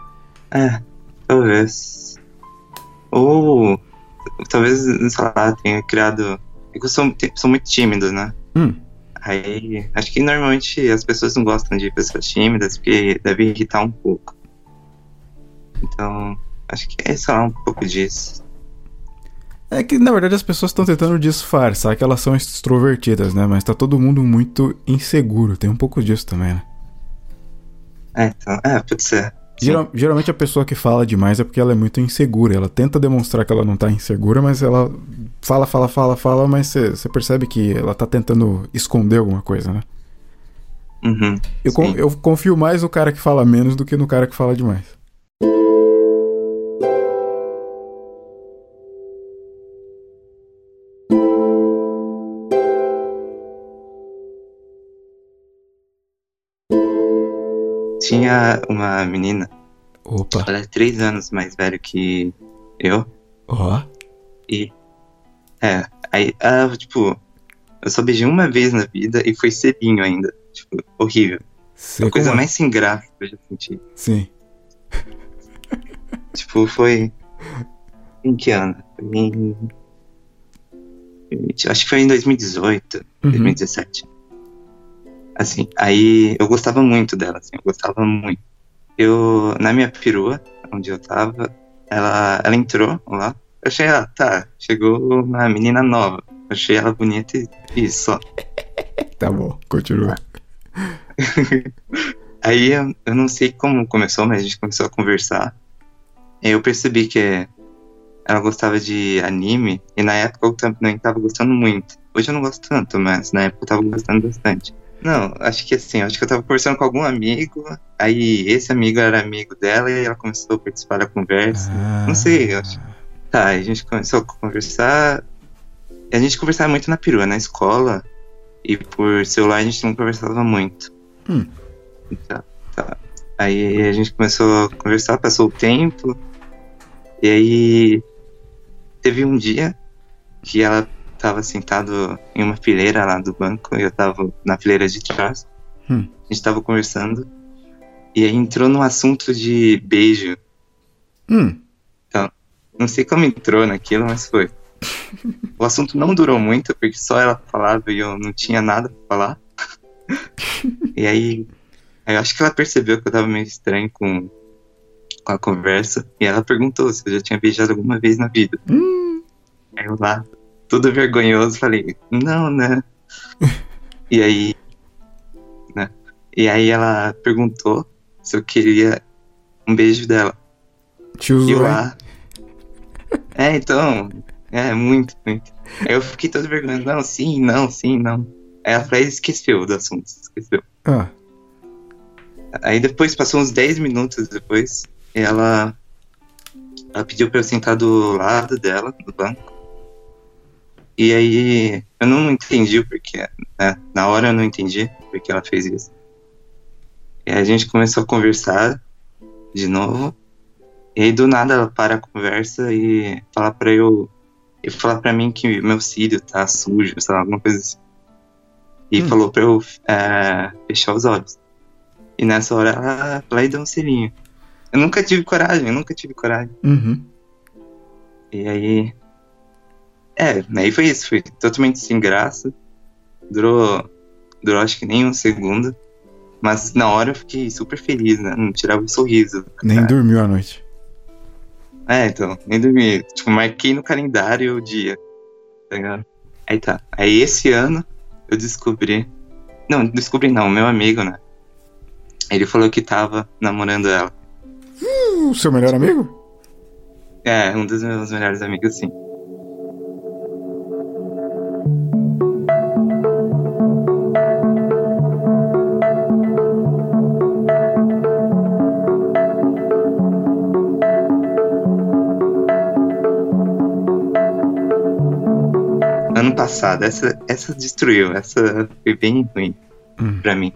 Talvez. Ou talvez, sei lá, tenha criado... É que eu sou muito tímido, né? Aí, acho que normalmente as pessoas não gostam de pessoas tímidas, porque deve irritar um pouco. Então, acho que é só um pouco disso. É que, na verdade, as pessoas estão tentando disfarçar que elas são extrovertidas, né? Mas tá todo mundo muito inseguro. Tem um pouco disso também, né? Então, pode ser. Geralmente a pessoa que fala demais é porque ela é muito insegura. Ela tenta demonstrar que ela não tá insegura, mas ela fala, mas você percebe que ela tá tentando esconder alguma coisa, né? Eu confio mais no cara que fala menos do que no cara que fala demais. Tinha uma menina. Opa. Ela é 3 anos mais velha que eu. E aí ela, tipo, eu só beijei uma vez na vida e foi cedinho ainda. Tipo, horrível. A coisa mais sem graça que eu já senti. Sim. Tipo, foi... Em que ano? Acho que foi em 2018, 2017. Assim, aí eu gostava muito dela, assim, eu gostava muito. Na minha perua, onde eu tava, ela entrou lá. Eu achei, chegou uma menina nova. Eu achei ela bonita e só. Tá bom, continua. Aí eu não sei como começou, mas a gente começou a conversar. E eu percebi que ela gostava de anime, e na época eu também tava gostando muito. Hoje eu não gosto tanto, mas na época eu tava gostando bastante. Não, acho que eu tava conversando com algum amigo, aí esse amigo era amigo dela e ela começou a participar da conversa. Não sei, eu acho. A gente começou a conversar. A gente conversava muito na perua, na escola, e por celular a gente não conversava muito. Tá. Aí a gente começou a conversar, passou o tempo, e aí teve um dia que ela tava sentado em uma fileira lá do banco, e eu tava na fileira de trás. A gente tava conversando, e aí entrou num assunto de beijo. Então, não sei como entrou naquilo, mas foi. O assunto não durou muito, porque só ela falava e eu não tinha nada pra falar. E aí eu acho que ela percebeu que eu tava meio estranho com a conversa, e ela perguntou se eu já tinha beijado alguma vez na vida. Aí eu lá, tudo vergonhoso, falei, não, né? E aí ela perguntou se eu queria um beijo dela. Tiozinho. E eu lá, então, muito. Aí eu fiquei todo vergonhoso, não. Aí ela falou, esqueceu do assunto, esqueceu. Aí depois, passou uns 10 minutos depois, ela pediu pra eu sentar do lado dela, do banco. E aí, eu não entendi o porquê, né? Na hora eu não entendi porque ela fez isso. E aí a gente começou a conversar de novo. E aí, do nada, ela para a conversa e fala pra mim que meu cílio tá sujo, sei lá, alguma coisa assim. E falou pra eu fechar os olhos. E nessa hora, ela lá e deu um selinho. Eu nunca tive coragem. E aí... aí foi isso, foi totalmente sem graça. Durou acho que nem um segundo. Mas na hora eu fiquei super feliz, né? Não tirava um sorriso. Nem dormiu à noite. Então, nem dormi. Tipo, marquei no calendário o dia. Tá ligado? Aí tá. Aí esse ano eu descobri. Não, meu amigo, né? Ele falou que tava namorando ela. O seu melhor amigo? Um dos meus melhores amigos, sim. Ano passada. Essa destruiu. Essa foi bem ruim pra mim.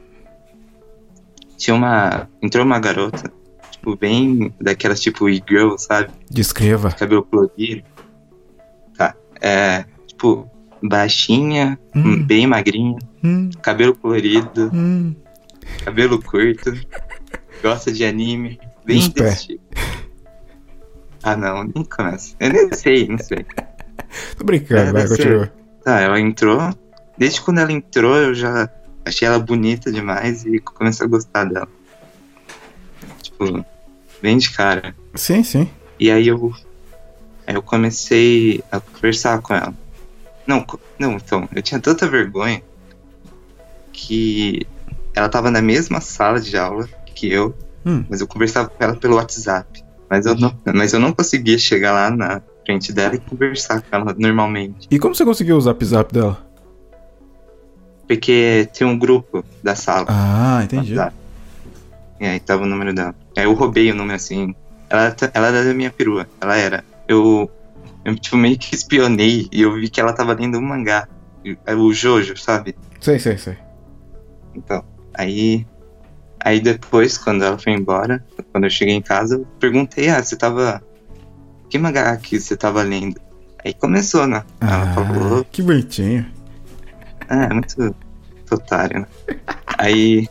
Entrou uma garota, tipo, bem daquelas tipo e-girl, sabe? Descreva. Cabelo colorido. Tá. Tipo, baixinha, bem magrinha, cabelo colorido, cabelo curto, gosta de anime, bem desse tipo. Ah, não, nem começa. Eu nem sei, não sei. Tô brincando, vai, continua. Tá, ela entrou. Desde quando ela entrou, eu já achei ela bonita demais e comecei a gostar dela. Tipo, bem de cara. Sim, sim. E aí eu comecei a conversar com ela. Não, então, eu tinha tanta vergonha que ela tava na mesma sala de aula que eu, mas eu conversava com ela pelo WhatsApp. Mas eu não conseguia chegar lá na frente dela e conversar com ela normalmente. E como você conseguiu o Zap Dela? Porque tem um grupo da sala. Ah, entendi. E aí tava o número dela. Aí eu roubei o número assim. Ela era da minha perua. Ela era. Eu tipo, meio que espionei e eu vi que ela tava lendo um mangá. O Jojo, sabe? Sei. Então, aí depois, quando ela foi embora, quando eu cheguei em casa, eu perguntei, você tava... Que mangá que você tava lendo? Aí começou, né? Ela falou... Que bonitinho. É muito otário, né? Aí...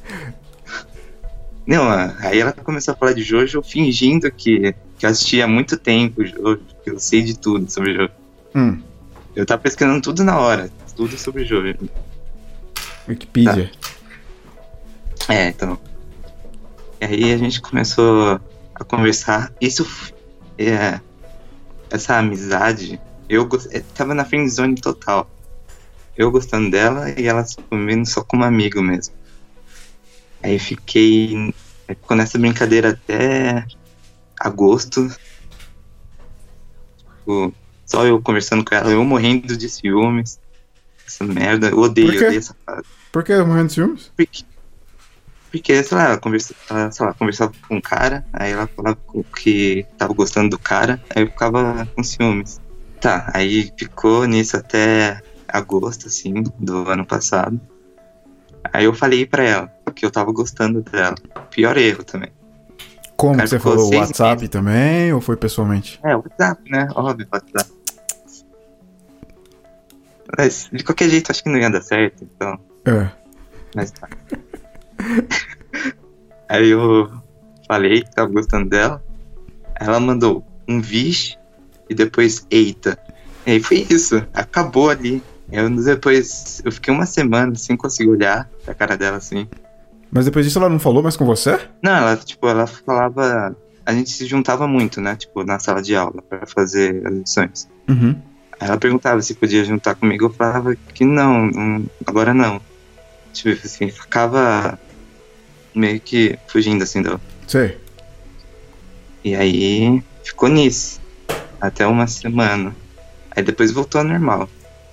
Não, aí ela começou a falar de Jojo fingindo que eu assistia há muito tempo Jojo, que eu sei de tudo sobre Jojo. Eu tava pesquisando tudo na hora, tudo sobre Jojo. Wikipedia. Tá. Então. E aí a gente começou a conversar. Essa amizade, eu tava na friendzone total. Eu gostando dela e ela se vendo só como amigo mesmo. Aí ficou nessa brincadeira até agosto. Tipo, só eu conversando com ela, eu morrendo de ciúmes. Essa merda, eu odeio essa fase. Por que morrendo de ciúmes? Porque, sei lá, ela conversava com um cara, aí ela falava que tava gostando do cara, aí eu ficava com ciúmes. Tá, aí ficou nisso até agosto, assim, do ano passado. Aí eu falei pra ela que eu tava gostando dela. Pior erro também. Como que você falou? O WhatsApp também ou foi pessoalmente? O WhatsApp, né? Óbvio, WhatsApp. Mas de qualquer jeito acho que não ia dar certo, então. Mas tá. Aí eu falei que tava gostando dela. Ela mandou um vixe e depois eita. E aí foi isso, acabou ali. Depois eu fiquei uma semana sem conseguir olhar pra cara dela assim. Mas depois disso ela não falou mais com você? Não, ela falava. A gente se juntava muito, né? Tipo, na sala de aula pra fazer as lições. Aí ela perguntava se podia juntar comigo, eu falava que não, agora não. Tipo assim, ficava meio que fugindo assim dela. Sei. E aí ficou nisso. Até uma semana. Aí depois voltou ao normal.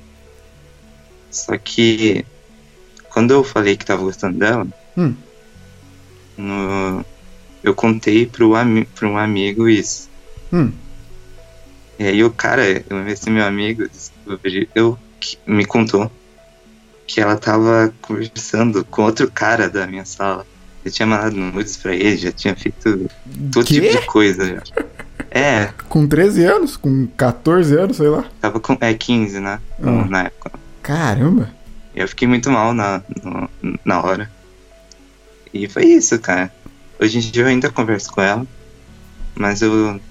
Só que quando eu falei que tava gostando dela, eu contei pra um amigo isso. E aí o cara, esse meu amigo, me contou que ela tava conversando com outro cara da minha sala. Eu tinha mandado nudes pra ele, já tinha feito todo tipo de coisa. Já. Com 13 anos? Com 14 anos, sei lá? Tava com 15, né? Na época. Caramba! E eu fiquei muito mal na hora. E foi isso, cara. Hoje em dia eu ainda converso com ela, mas eu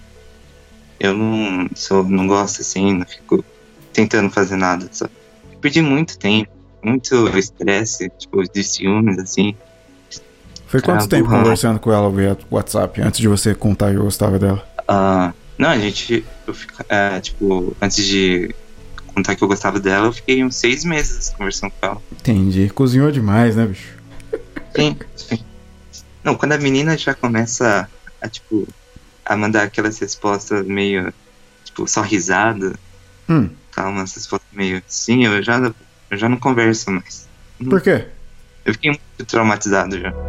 não gosto assim, não fico tentando fazer nada. Só perdi muito tempo, muito estresse, tipo, de ciúmes, assim. Foi quanto tempo conversando com ela via WhatsApp, antes de você contar que eu gostava dela? Não, antes de contar que eu gostava dela, eu fiquei uns 6 meses conversando com ela. Entendi. Cozinhou demais, né, bicho? Sim. Não, quando a menina já começa a mandar aquelas respostas meio, tipo, só risada, umas respostas meio assim, eu já não converso mais. Por quê? Eu fiquei muito traumatizado já.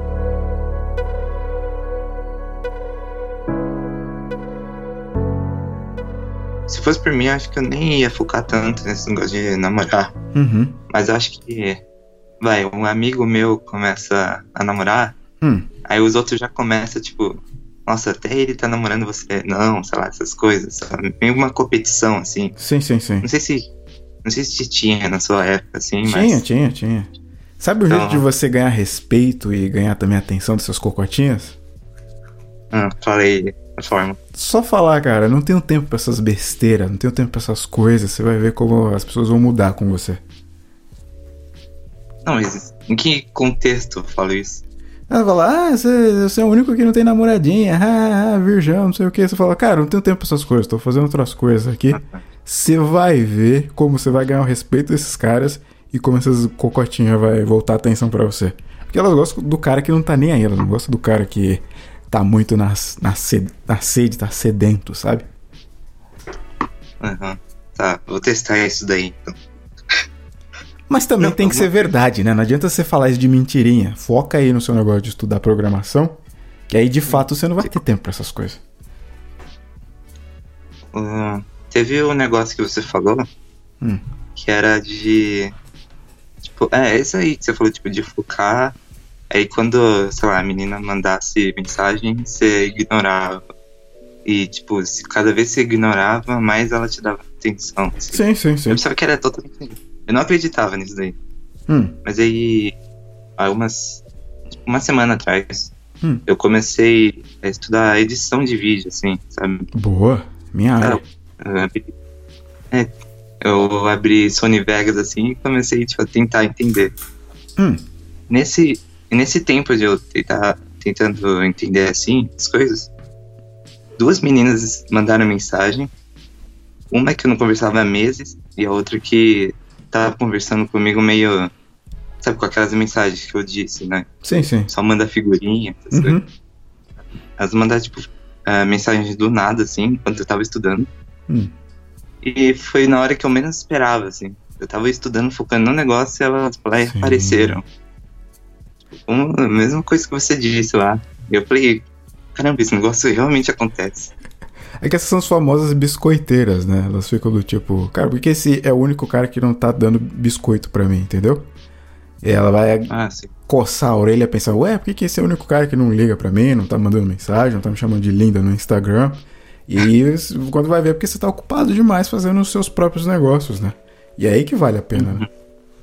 se fosse por mim, eu acho que eu nem ia focar tanto nesse negócio de namorar. Mas eu acho que, um amigo meu começa a namorar, aí os outros já começam, tipo, nossa, até ele tá namorando você. Não, sei lá, essas coisas, sabe? Meio uma competição, assim. Sim. Não sei se tinha na sua época, assim, mas... Tinha. Sabe o jeito de você ganhar respeito e ganhar também a atenção dessas cocotinhas? Falei a forma. Só falar, cara, não tenho tempo pra essas besteiras, não tenho tempo pra essas coisas, você vai ver como as pessoas vão mudar com você. Não, mas em que contexto eu falo isso? Ela fala, você é o único que não tem namoradinha, virgão, não sei o que. Você fala, cara, não tenho tempo pra essas coisas, tô fazendo outras coisas aqui. Você vai ver como você vai ganhar o respeito desses caras e como essas cocotinhas vai voltar a atenção pra você. Porque elas gostam do cara que não tá nem aí, elas não gostam do cara que tá muito na sede, tá sedento, sabe? Tá, vou testar isso daí, então. Mas também tem que ser verdade, né? Não adianta você falar isso de mentirinha. Foca aí no seu negócio de estudar programação, que aí de fato você não vai ter tempo pra essas coisas. Teve um negócio que você falou, que era de... Tipo, isso aí que você falou, tipo, de focar. Aí quando, sei lá, a menina mandasse mensagem, você ignorava. E, tipo, cada vez que você ignorava, mais ela te dava atenção. Assim. Sim. Eu pensava que era totalmente... Eu não acreditava nisso daí. Mas aí, uma semana atrás, eu comecei a estudar edição de vídeo, assim, sabe? Boa, minha área. Eu abri Sony Vegas, assim, e comecei, tipo, a tentar entender. Nesse tempo de eu tentando entender, assim, as coisas, 2 meninas mandaram mensagem. Uma que eu não conversava há meses, e a outra que tava conversando comigo meio, sabe, com aquelas mensagens que eu disse, né? Sim. Só manda figurinha, essas coisas. Elas mandaram, tipo, mensagens do nada, assim, enquanto eu tava estudando. E foi na hora que eu menos esperava, assim. Eu tava estudando, focando no negócio, e elas apareceram. A mesma coisa que você disse lá. E eu falei, caramba, esse negócio realmente acontece. É que essas são as famosas biscoiteiras, né? Elas ficam do tipo, cara, porque esse é o único cara que não tá dando biscoito pra mim, entendeu? E ela vai coçar a orelha e pensar, por que esse é o único cara que não liga pra mim, não tá mandando mensagem, não tá me chamando de linda no Instagram? E quando vai ver é porque você tá ocupado demais fazendo os seus próprios negócios, né? E é aí que vale a pena, né?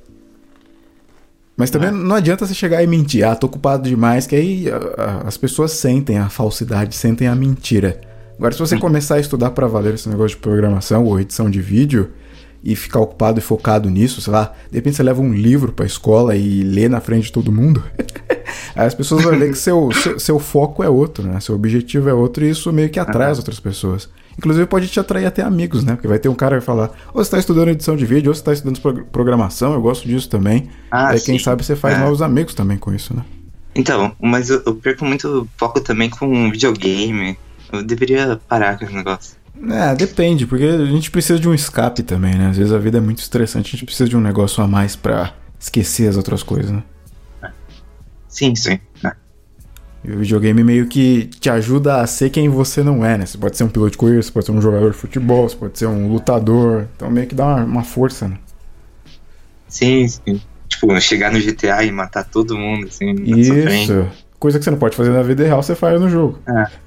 Mas também não adianta você chegar e mentir, tô ocupado demais, que aí as pessoas sentem a falsidade, sentem a mentira. Agora, se você começar a estudar pra valer esse negócio de programação ou edição de vídeo e ficar ocupado e focado nisso, sei lá, de repente você leva um livro pra escola e lê na frente de todo mundo, aí as pessoas vão ver que seu foco é outro, né? Seu objetivo é outro e isso meio que atrai as outras pessoas. Inclusive pode te atrair até amigos, né? Porque vai ter um cara que vai falar, ou você tá estudando edição de vídeo, ou você tá estudando programação, eu gosto disso também. Aí quem sabe você faz novos amigos também com isso, né? Então, mas eu perco muito foco também com videogame. Eu deveria parar com esse negócio. Depende, porque a gente precisa de um escape também, né? Às vezes a vida é muito estressante, a gente precisa de um negócio a mais pra esquecer as outras coisas, né? Sim. E o videogame meio que te ajuda a ser quem você não é, né? Você pode ser um piloto de corrida, você pode ser um jogador de futebol, você pode ser um lutador. Então meio que dá uma força, né? Sim. Tipo, chegar no GTA e matar todo mundo, assim, isso. Coisa que você não pode fazer na vida real, você faz no jogo.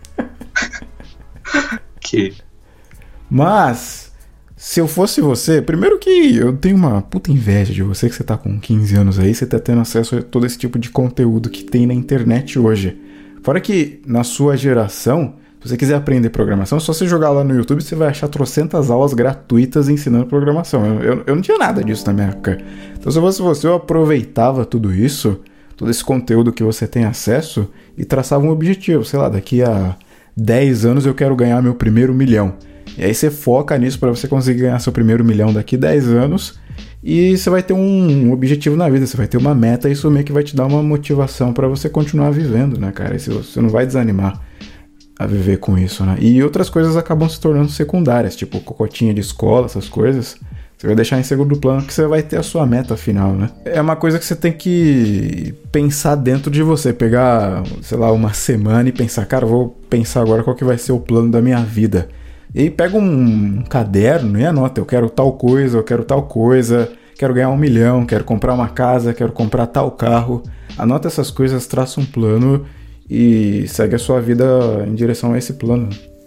Mas, se eu fosse você, primeiro que eu tenho uma puta inveja de você, que você tá com 15 anos aí, você tá tendo acesso a todo esse tipo de conteúdo que tem na internet hoje. Fora que, na sua geração, se você quiser aprender programação, é só você jogar lá no YouTube, você vai achar trocentas aulas gratuitas ensinando programação. Eu não tinha nada disso na minha época. Então, se eu fosse você, eu aproveitava tudo isso, todo esse conteúdo que você tem acesso, e traçava um objetivo. Sei lá, daqui a 10 anos eu quero ganhar meu primeiro milhão. E aí você foca nisso para você conseguir ganhar seu primeiro milhão daqui a 10 anos e você vai ter um objetivo na vida, você vai ter uma meta e isso meio que vai te dar uma motivação para você continuar vivendo, né, cara? E você não vai desanimar a viver com isso, né? E outras coisas acabam se tornando secundárias, tipo cocotinha de escola, essas coisas. Você vai deixar em segundo plano que você vai ter a sua meta final, né? É uma coisa que você tem que pensar dentro de você. Pegar, sei lá, uma semana e pensar, cara, vou pensar agora qual que vai ser o plano da minha vida. E aí pega um caderno e anota, eu quero tal coisa, quero ganhar 1 milhão, quero comprar uma casa, quero comprar tal carro. Anota essas coisas, traça um plano e segue a sua vida em direção a esse plano.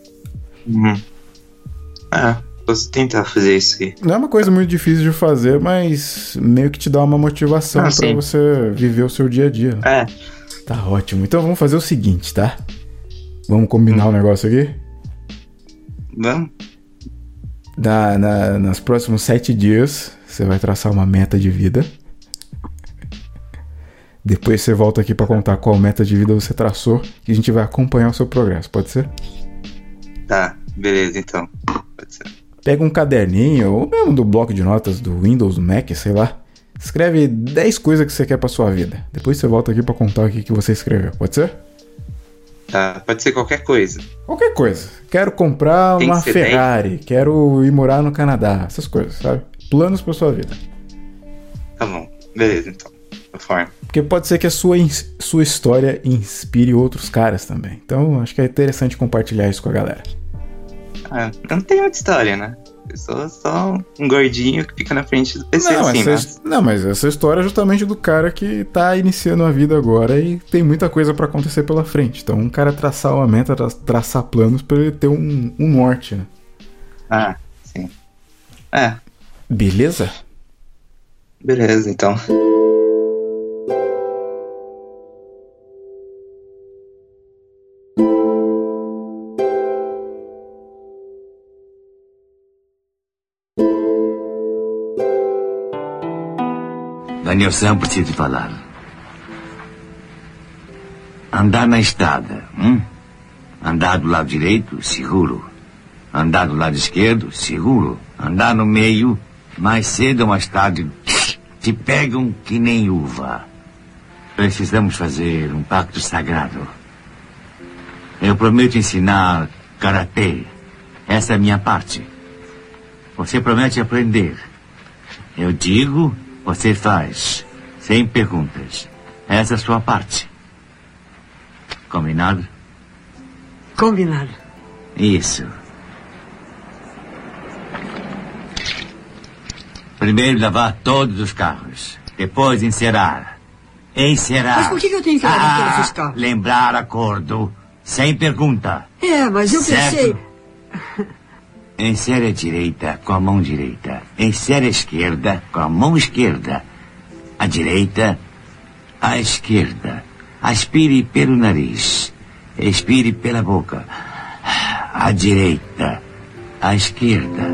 Posso tentar fazer isso aí. Não é uma coisa muito difícil de fazer, mas meio que te dá uma motivação pra você viver o seu dia a dia. Tá ótimo. Então vamos fazer o seguinte, tá? Vamos combinar o negócio aqui? Vamos. Nos próximos 7 dias, você vai traçar uma meta de vida. Depois você volta aqui pra contar qual meta de vida você traçou e a gente vai acompanhar o seu progresso, pode ser? Tá, beleza, então. Pode ser. Pega um caderninho, ou mesmo do bloco de notas do Windows, do Mac, sei lá. Escreve 10 coisas que você quer pra sua vida. Depois você volta aqui pra contar o que você escreveu, pode ser? Tá, pode ser qualquer coisa. Qualquer coisa. Quero comprar uma Ferrari, 10. Quero ir morar no Canadá, essas coisas, sabe? Planos pra sua vida. Tá bom, beleza, então. Conforme. Porque pode ser que a sua história inspire outros caras também. Então, acho que é interessante compartilhar isso com a galera. Não tem muita história, né? Eu sou só um gordinho que fica na frente do PC Não, mas essa história é justamente do cara que tá iniciando a vida agora e tem muita coisa pra acontecer pela frente. Então, um cara traçar uma meta, traçar planos pra ele ter um norte, né? Sim. Beleza? Beleza, então. Danielson, preciso te falar. Andar na estrada, Andar do lado direito, seguro. Andar do lado esquerdo, seguro. Andar no meio, mais cedo ou mais tarde, te pegam que nem uva. Precisamos fazer um pacto sagrado. Eu prometo ensinar karatê. Essa é a minha parte. Você promete aprender. Eu digo... Você faz, sem perguntas. Essa é a sua parte. Combinado? Combinado. Isso. Primeiro lavar todos os carros. Depois encerar. Encerar. Mas por que eu tenho que lavar todos os carros? Lembrar acordo. Sem pergunta. Mas eu pensei... Encere a direita com a mão direita. Encere a esquerda com a mão esquerda. A direita, a esquerda. Aspire pelo nariz. Expire pela boca. A direita, a esquerda.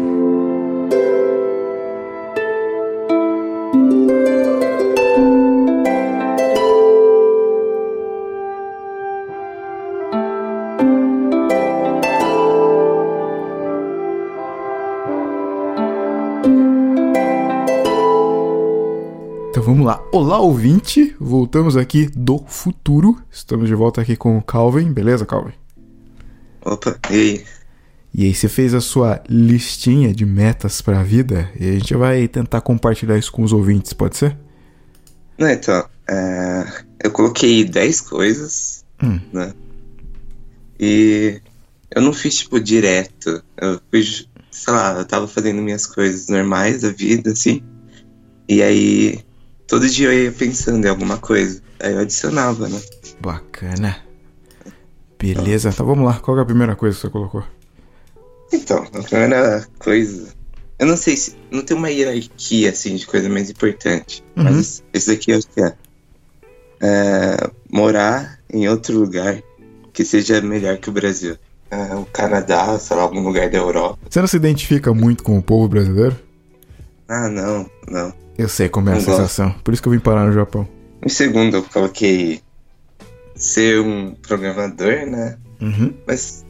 Vamos lá. Olá, ouvinte. Voltamos aqui do futuro. Estamos de volta aqui com o Calvin. Beleza, Calvin? Opa, e aí? E aí, você fez a sua listinha de metas pra vida? E a gente vai tentar compartilhar isso com os ouvintes, pode ser? Então, eu coloquei 10 coisas, né? E eu não fiz, direto. Eu fiz, sei lá, eu tava fazendo minhas coisas normais da vida, assim. E aí... Todo dia eu ia pensando em alguma coisa. Aí eu adicionava, né? Bacana. Beleza, então vamos lá. Qual é a primeira coisa que você colocou? Então, a primeira coisa... Eu não sei se... Não tem uma hierarquia, assim, de coisa mais importante. Mas esse daqui eu acho que morar em outro lugar que seja melhor que o Brasil. O Canadá, sei lá, algum lugar da Europa. Você não se identifica muito com o povo brasileiro? Não. Eu sei como é a sensação, por isso que eu vim parar no Japão. Em segundo, eu coloquei ser um programador, né? Mas,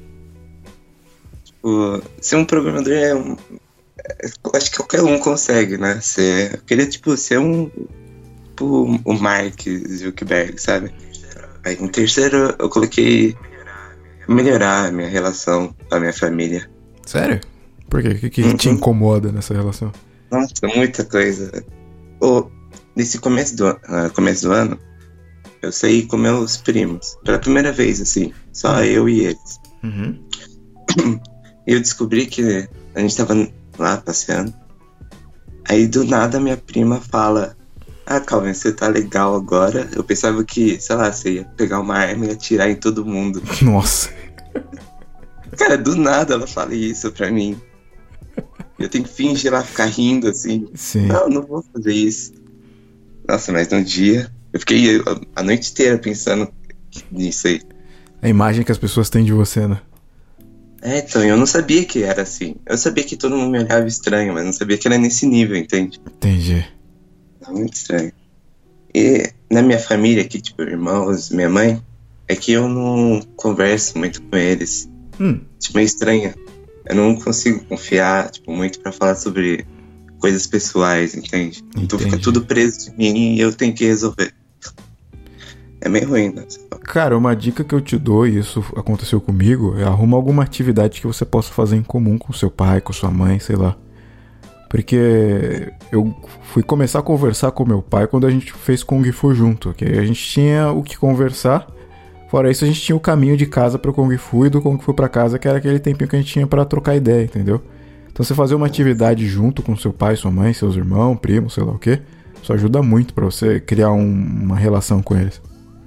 ser um programador acho que qualquer um consegue, né? Eu queria, ser o Mark Zuckerberg, sabe? Aí, em terceiro, eu coloquei melhorar a minha relação com a minha família. Sério? Por quê? O que te incomoda nessa relação? Nossa, muita coisa. Nesse começo do ano, eu saí com meus primos. Pela primeira vez, assim. Só eu e eles. E eu descobri que a gente tava lá passeando. Aí do nada minha prima fala: ah, Calvin, você tá legal agora. Eu pensava que, sei lá, você ia pegar uma arma e atirar em todo mundo. Nossa. Cara, do nada ela fala isso pra mim. Eu tenho que fingir lá, ficar rindo assim. Sim. Não vou fazer isso. Nossa, mas no dia eu fiquei a noite inteira pensando nisso aí. A imagem que as pessoas têm de você, né? Então, eu não sabia que era assim. Eu sabia que todo mundo me olhava estranho, mas não sabia que era nesse nível, entende? Entendi. É muito estranho. E na minha família aqui, tipo, irmãos, minha mãe, é que eu não converso muito com eles. Tipo, meio estranho. Eu não consigo confiar, tipo, muito pra falar sobre coisas pessoais, entende? Então fica tudo preso de mim e eu tenho que resolver. É meio ruim, né? Cara, uma dica que eu te dou, e isso aconteceu comigo, é arruma alguma atividade que você possa fazer em comum com seu pai, com sua mãe, sei lá. Porque eu fui começar a conversar com meu pai quando a gente fez Kung Fu junto, que a gente tinha o que conversar. Fora isso, a gente tinha o caminho de casa pro Kung Fu e do Kung Fu pra casa, que era aquele tempinho que a gente tinha pra trocar ideia, entendeu? Então você fazer uma atividade junto com seu pai, sua mãe, seus irmãos, primos, sei lá o quê, isso ajuda muito pra você criar uma relação com eles.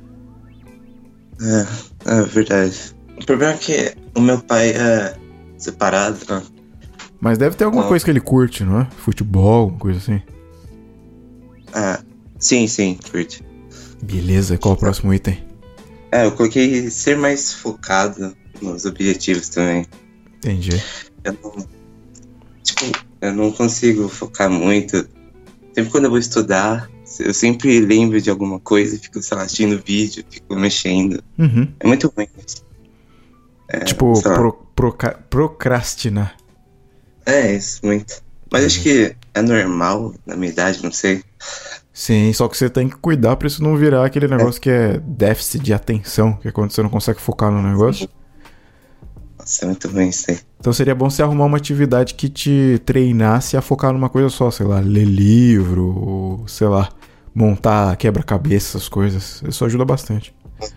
É verdade. O problema é que o meu pai é separado, né? Mas deve ter alguma coisa que ele curte, não é? Futebol, coisa assim. Sim, curte. Beleza, qual o próximo item? Eu coloquei ser mais focado nos objetivos também. Entendi. Eu não consigo focar muito. Sempre quando eu vou estudar, eu sempre lembro de alguma coisa, fico, sei lá, assistindo vídeo, fico mexendo. É muito ruim isso. Tipo, procrastinar. Isso, muito. Mas acho que é normal na minha idade, não sei. Sim, só que você tem que cuidar pra isso não virar aquele negócio que é déficit de atenção, que é quando você não consegue focar no negócio. Nossa, é muito ruim isso aí. Então seria bom você arrumar uma atividade que te treinasse a focar numa coisa só, sei lá, ler livro, ou, sei lá, montar quebra-cabeça, essas coisas. Isso ajuda bastante.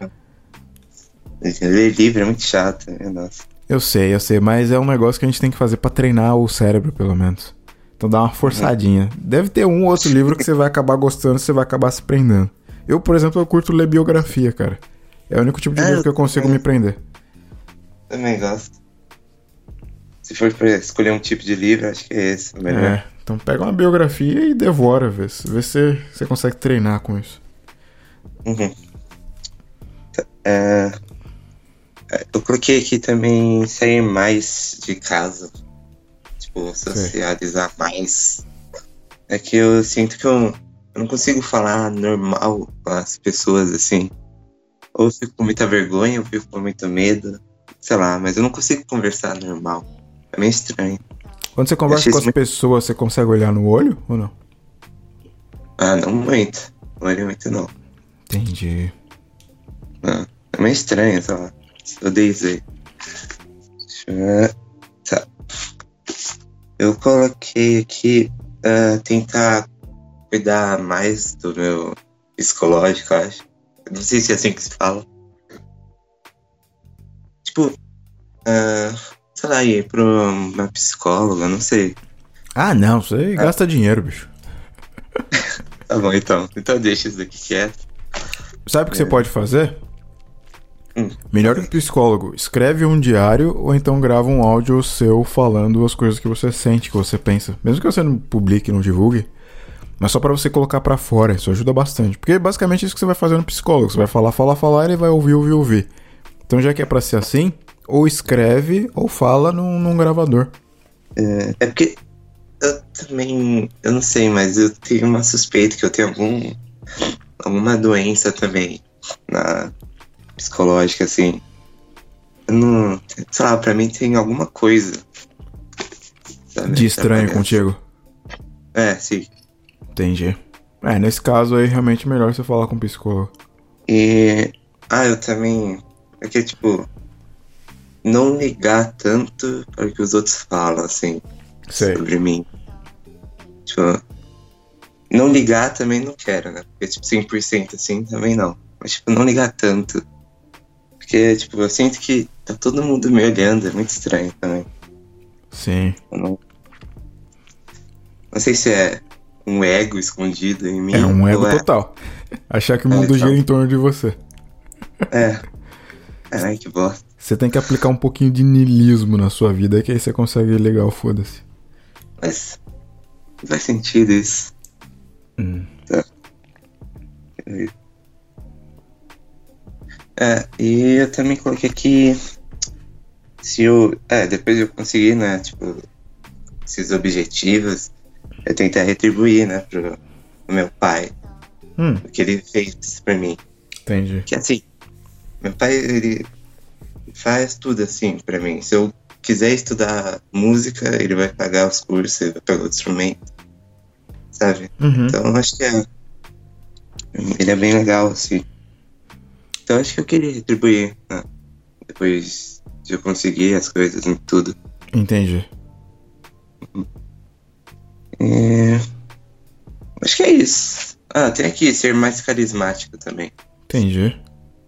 Ler livro é muito chato, né? Nossa. Eu sei, mas é um negócio que a gente tem que fazer pra treinar o cérebro, pelo menos. Então dá uma forçadinha. Deve ter um ou outro livro que você vai acabar gostando, você vai acabar se prendendo. Eu, por exemplo, eu curto ler biografia, cara. É o único tipo de livro que eu consigo me prender. Também gosto. Se for pra escolher um tipo de livro, acho que é esse o melhor. Então pega uma biografia e devora, vê se você consegue treinar com isso. Eu coloquei aqui também sair mais de casa. Tipo, socializar mais. É que eu sinto que eu não consigo falar normal com as pessoas, assim. Ou eu fico com muita vergonha, ou eu fico com muito medo. Sei lá, mas eu não consigo conversar normal. É meio estranho. Quando você conversa com as pessoas, você consegue olhar no olho ou não? Não muito. Não olho muito, não. Entendi. É meio estranho, sei lá. Eu odeio isso aí. Tá. Eu coloquei aqui tentar cuidar mais do meu psicológico, acho. Eu não sei se é assim que se fala. Tipo, sei lá, ir pra uma psicóloga, não sei. Não, você gasta dinheiro, bicho. Tá bom, então deixa isso daqui quieto. Sabe o que você pode fazer? Melhor que o psicólogo, escreve um diário ou então grava um áudio seu falando as coisas que você sente, que você pensa. Mesmo que você não publique, não divulgue, mas só pra você colocar pra fora, isso ajuda bastante. Porque é basicamente isso que você vai fazer no psicólogo, você vai falar, ele vai ouvir. Então já que é pra ser assim, ou escreve ou fala num gravador. É porque eu não sei, mas eu tenho uma suspeita que eu tenho alguma doença também na psicológica, assim. Eu não, sei lá, pra mim tem alguma coisa, sabe, de estranho contigo. Sim. Entendi. Nesse caso aí realmente é melhor você falar com um psicólogo. E eu também, porque tipo, não ligar tanto para o que os outros falam, assim, sobre mim. Tipo, não ligar também não quero, né? Porque tipo, 100% assim também não. Mas tipo, não ligar tanto. Porque, tipo, eu sinto que tá todo mundo me olhando, é muito estranho também. Sim. Eu não sei se é um ego escondido em mim. É um ego ou total. Achar que o mundo gira em torno de você. Ai, que bosta. Você tem que aplicar um pouquinho de niilismo na sua vida, que aí você consegue legal, foda-se. Mas não faz sentido isso. Tá. E eu também coloquei aqui se eu... depois eu conseguir, né, tipo, esses objetivos, eu tentar retribuir, né, pro meu pai o que ele fez pra mim. Entendi. Que assim, meu pai, ele faz tudo assim pra mim. Se eu quiser estudar música, ele vai pagar os cursos, ele vai pagar o instrumento, sabe? Então acho que ele é bem legal, assim. Então acho que eu queria retribuir, né? Depois de eu conseguir as coisas em tudo. Entendi. Acho que é isso. Tem que ser mais carismático também. Entendi.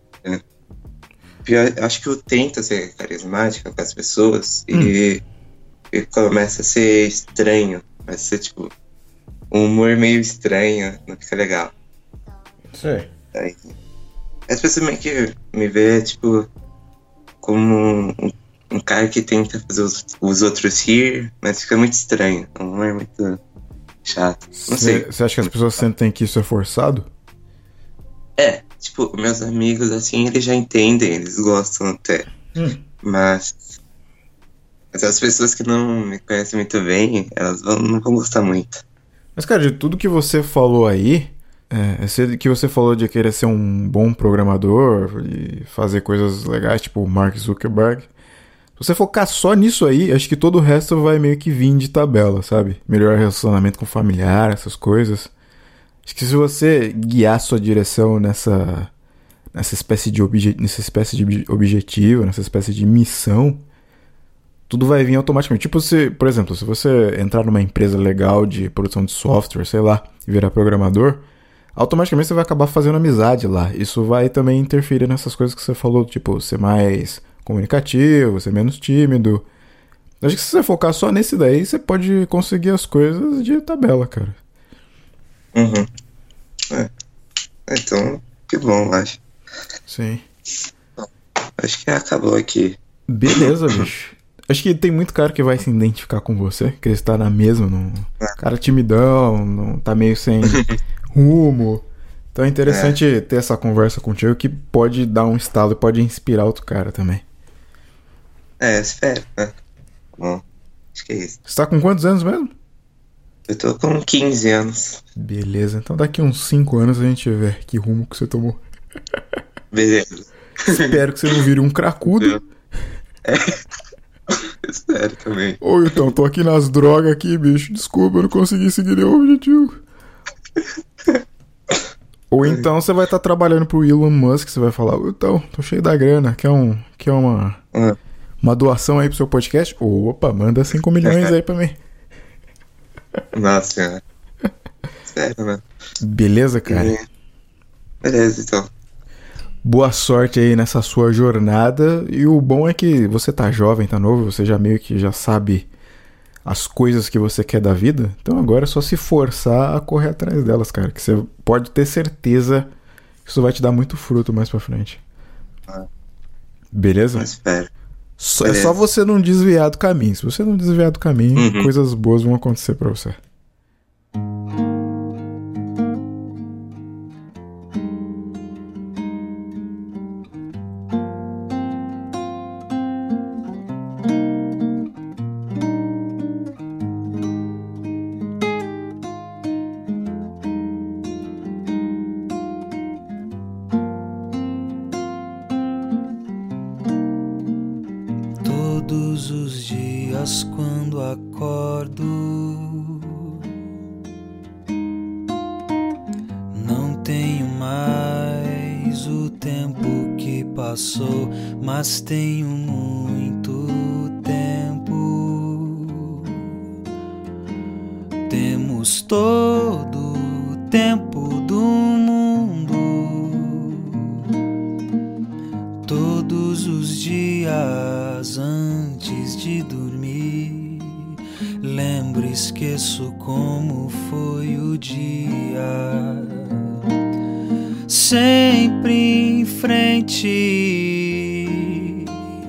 Acho que eu tento ser carismático com as pessoas e começa a ser estranho. Vai ser tipo um humor meio estranho, não fica legal. Sei. Aí, as pessoas meio que me vê tipo como um cara que tenta fazer os outros rir, mas fica muito estranho. Um humor muito chato. Não sei. Você acha que as pessoas sentem que isso é forçado? Tipo, meus amigos, assim, eles já entendem, eles gostam até. Mas as pessoas que não me conhecem muito bem, elas não vão gostar muito. Mas, cara, de tudo que você falou aí, que você falou de querer ser um bom programador e fazer coisas legais, tipo o Mark Zuckerberg, se você focar só nisso aí, acho que todo o resto vai meio que vir de tabela, sabe? Melhorar relacionamento com o familiar, essas coisas. Acho que se você guiar sua direção nessa espécie de objetivo, nessa espécie de missão, tudo vai vir automaticamente. Tipo, por exemplo, se você entrar numa empresa legal de produção de software, sei lá, e virar programador, automaticamente você vai acabar fazendo amizade lá. Isso vai também interferir nessas coisas que você falou, tipo, ser mais comunicativo, ser menos tímido. Acho que se você focar só nesse daí, você pode conseguir as coisas de tabela, cara. Então, que bom, acho. Sim. Acho que acabou aqui. Beleza, bicho. Acho que tem muito cara que vai se identificar com você, que ele está na mesma, cara timidão, não tá meio sem rumo. Então é interessante ter essa conversa contigo que pode dar um estalo e pode inspirar outro cara também. Espero, né? Bom, acho que é isso. Você tá com quantos anos mesmo? Eu tô com 15 anos. Beleza, então daqui uns 5 anos a gente vê que rumo que você tomou. Beleza. Espero que você não vire um cracudo. Espero também. Ô, então, tô aqui nas drogas aqui, bicho. Desculpa, eu não consegui seguir nenhum objetivo. Ou então você vai estar trabalhando pro Elon Musk, você vai falar, então, tô cheio da grana, quer uma doação aí pro seu podcast? Opa, manda 5 milhões aí pra mim. Nossa senhora. Espero, né? Beleza, cara? Beleza, então. Boa sorte aí nessa sua jornada. E o bom é que você tá jovem, tá novo, você já meio que já sabe as coisas que você quer da vida. Então agora é só se forçar a correr atrás delas, cara. Que você pode ter certeza que isso vai te dar muito fruto mais pra frente. Beleza? Espero. É só você não desviar do caminho. Se você não desviar do caminho, coisas boas vão acontecer pra você. Todos os dias quando acordo, não tenho mais o tempo que passou, mas tenho muito tempo. Temos todo o tempo do mundo, todos os dias antes de dormir. lembro, esqueço como foi o dia. Sempre em frente,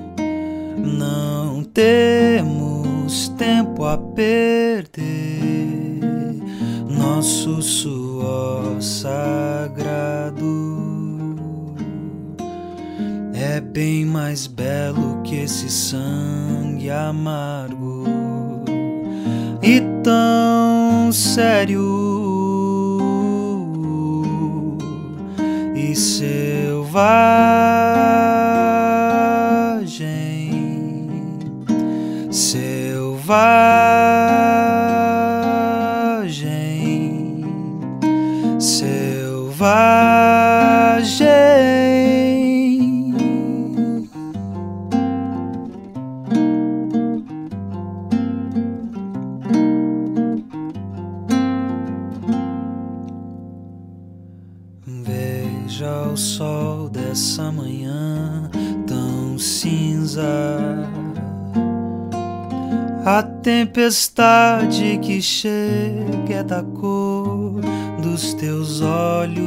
não temos tempo a perder. Nosso suor sagrado é bem mais belo que esse sangue amargo e tão sério e selvagem, selvagem, selvagem. Veja o sol dessa manhã tão cinza, a tempestade que chega é da cor dos teus olhos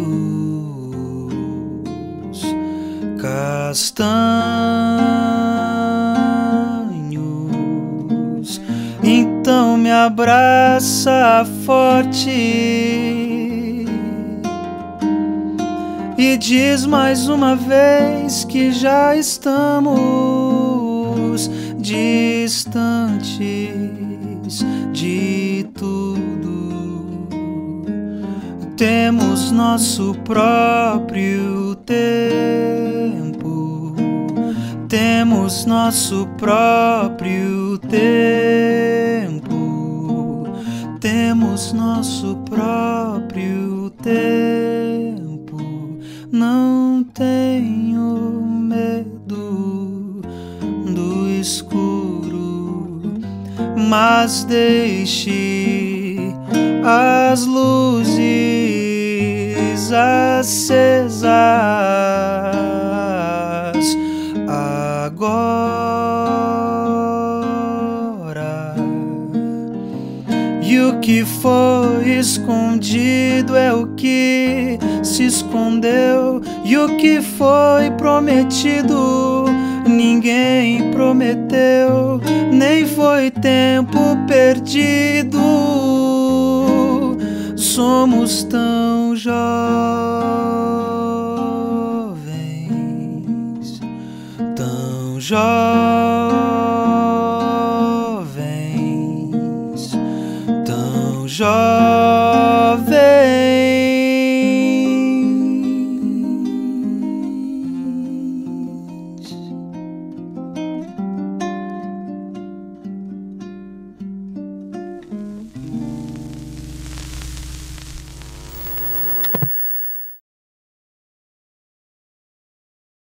castanhos. Então me abraça forte e diz mais uma vez que já estamos distantes de tudo. Temos nosso próprio tempo, temos nosso próprio tempo, temos nosso próprio tempo. Não tenho medo do escuro, mas deixe as luzes acesas agora. E o que foi escondido é o que se escondeu, e o que foi prometido ninguém prometeu, nem foi tempo perdido. Somos tão jovens, tão jovens.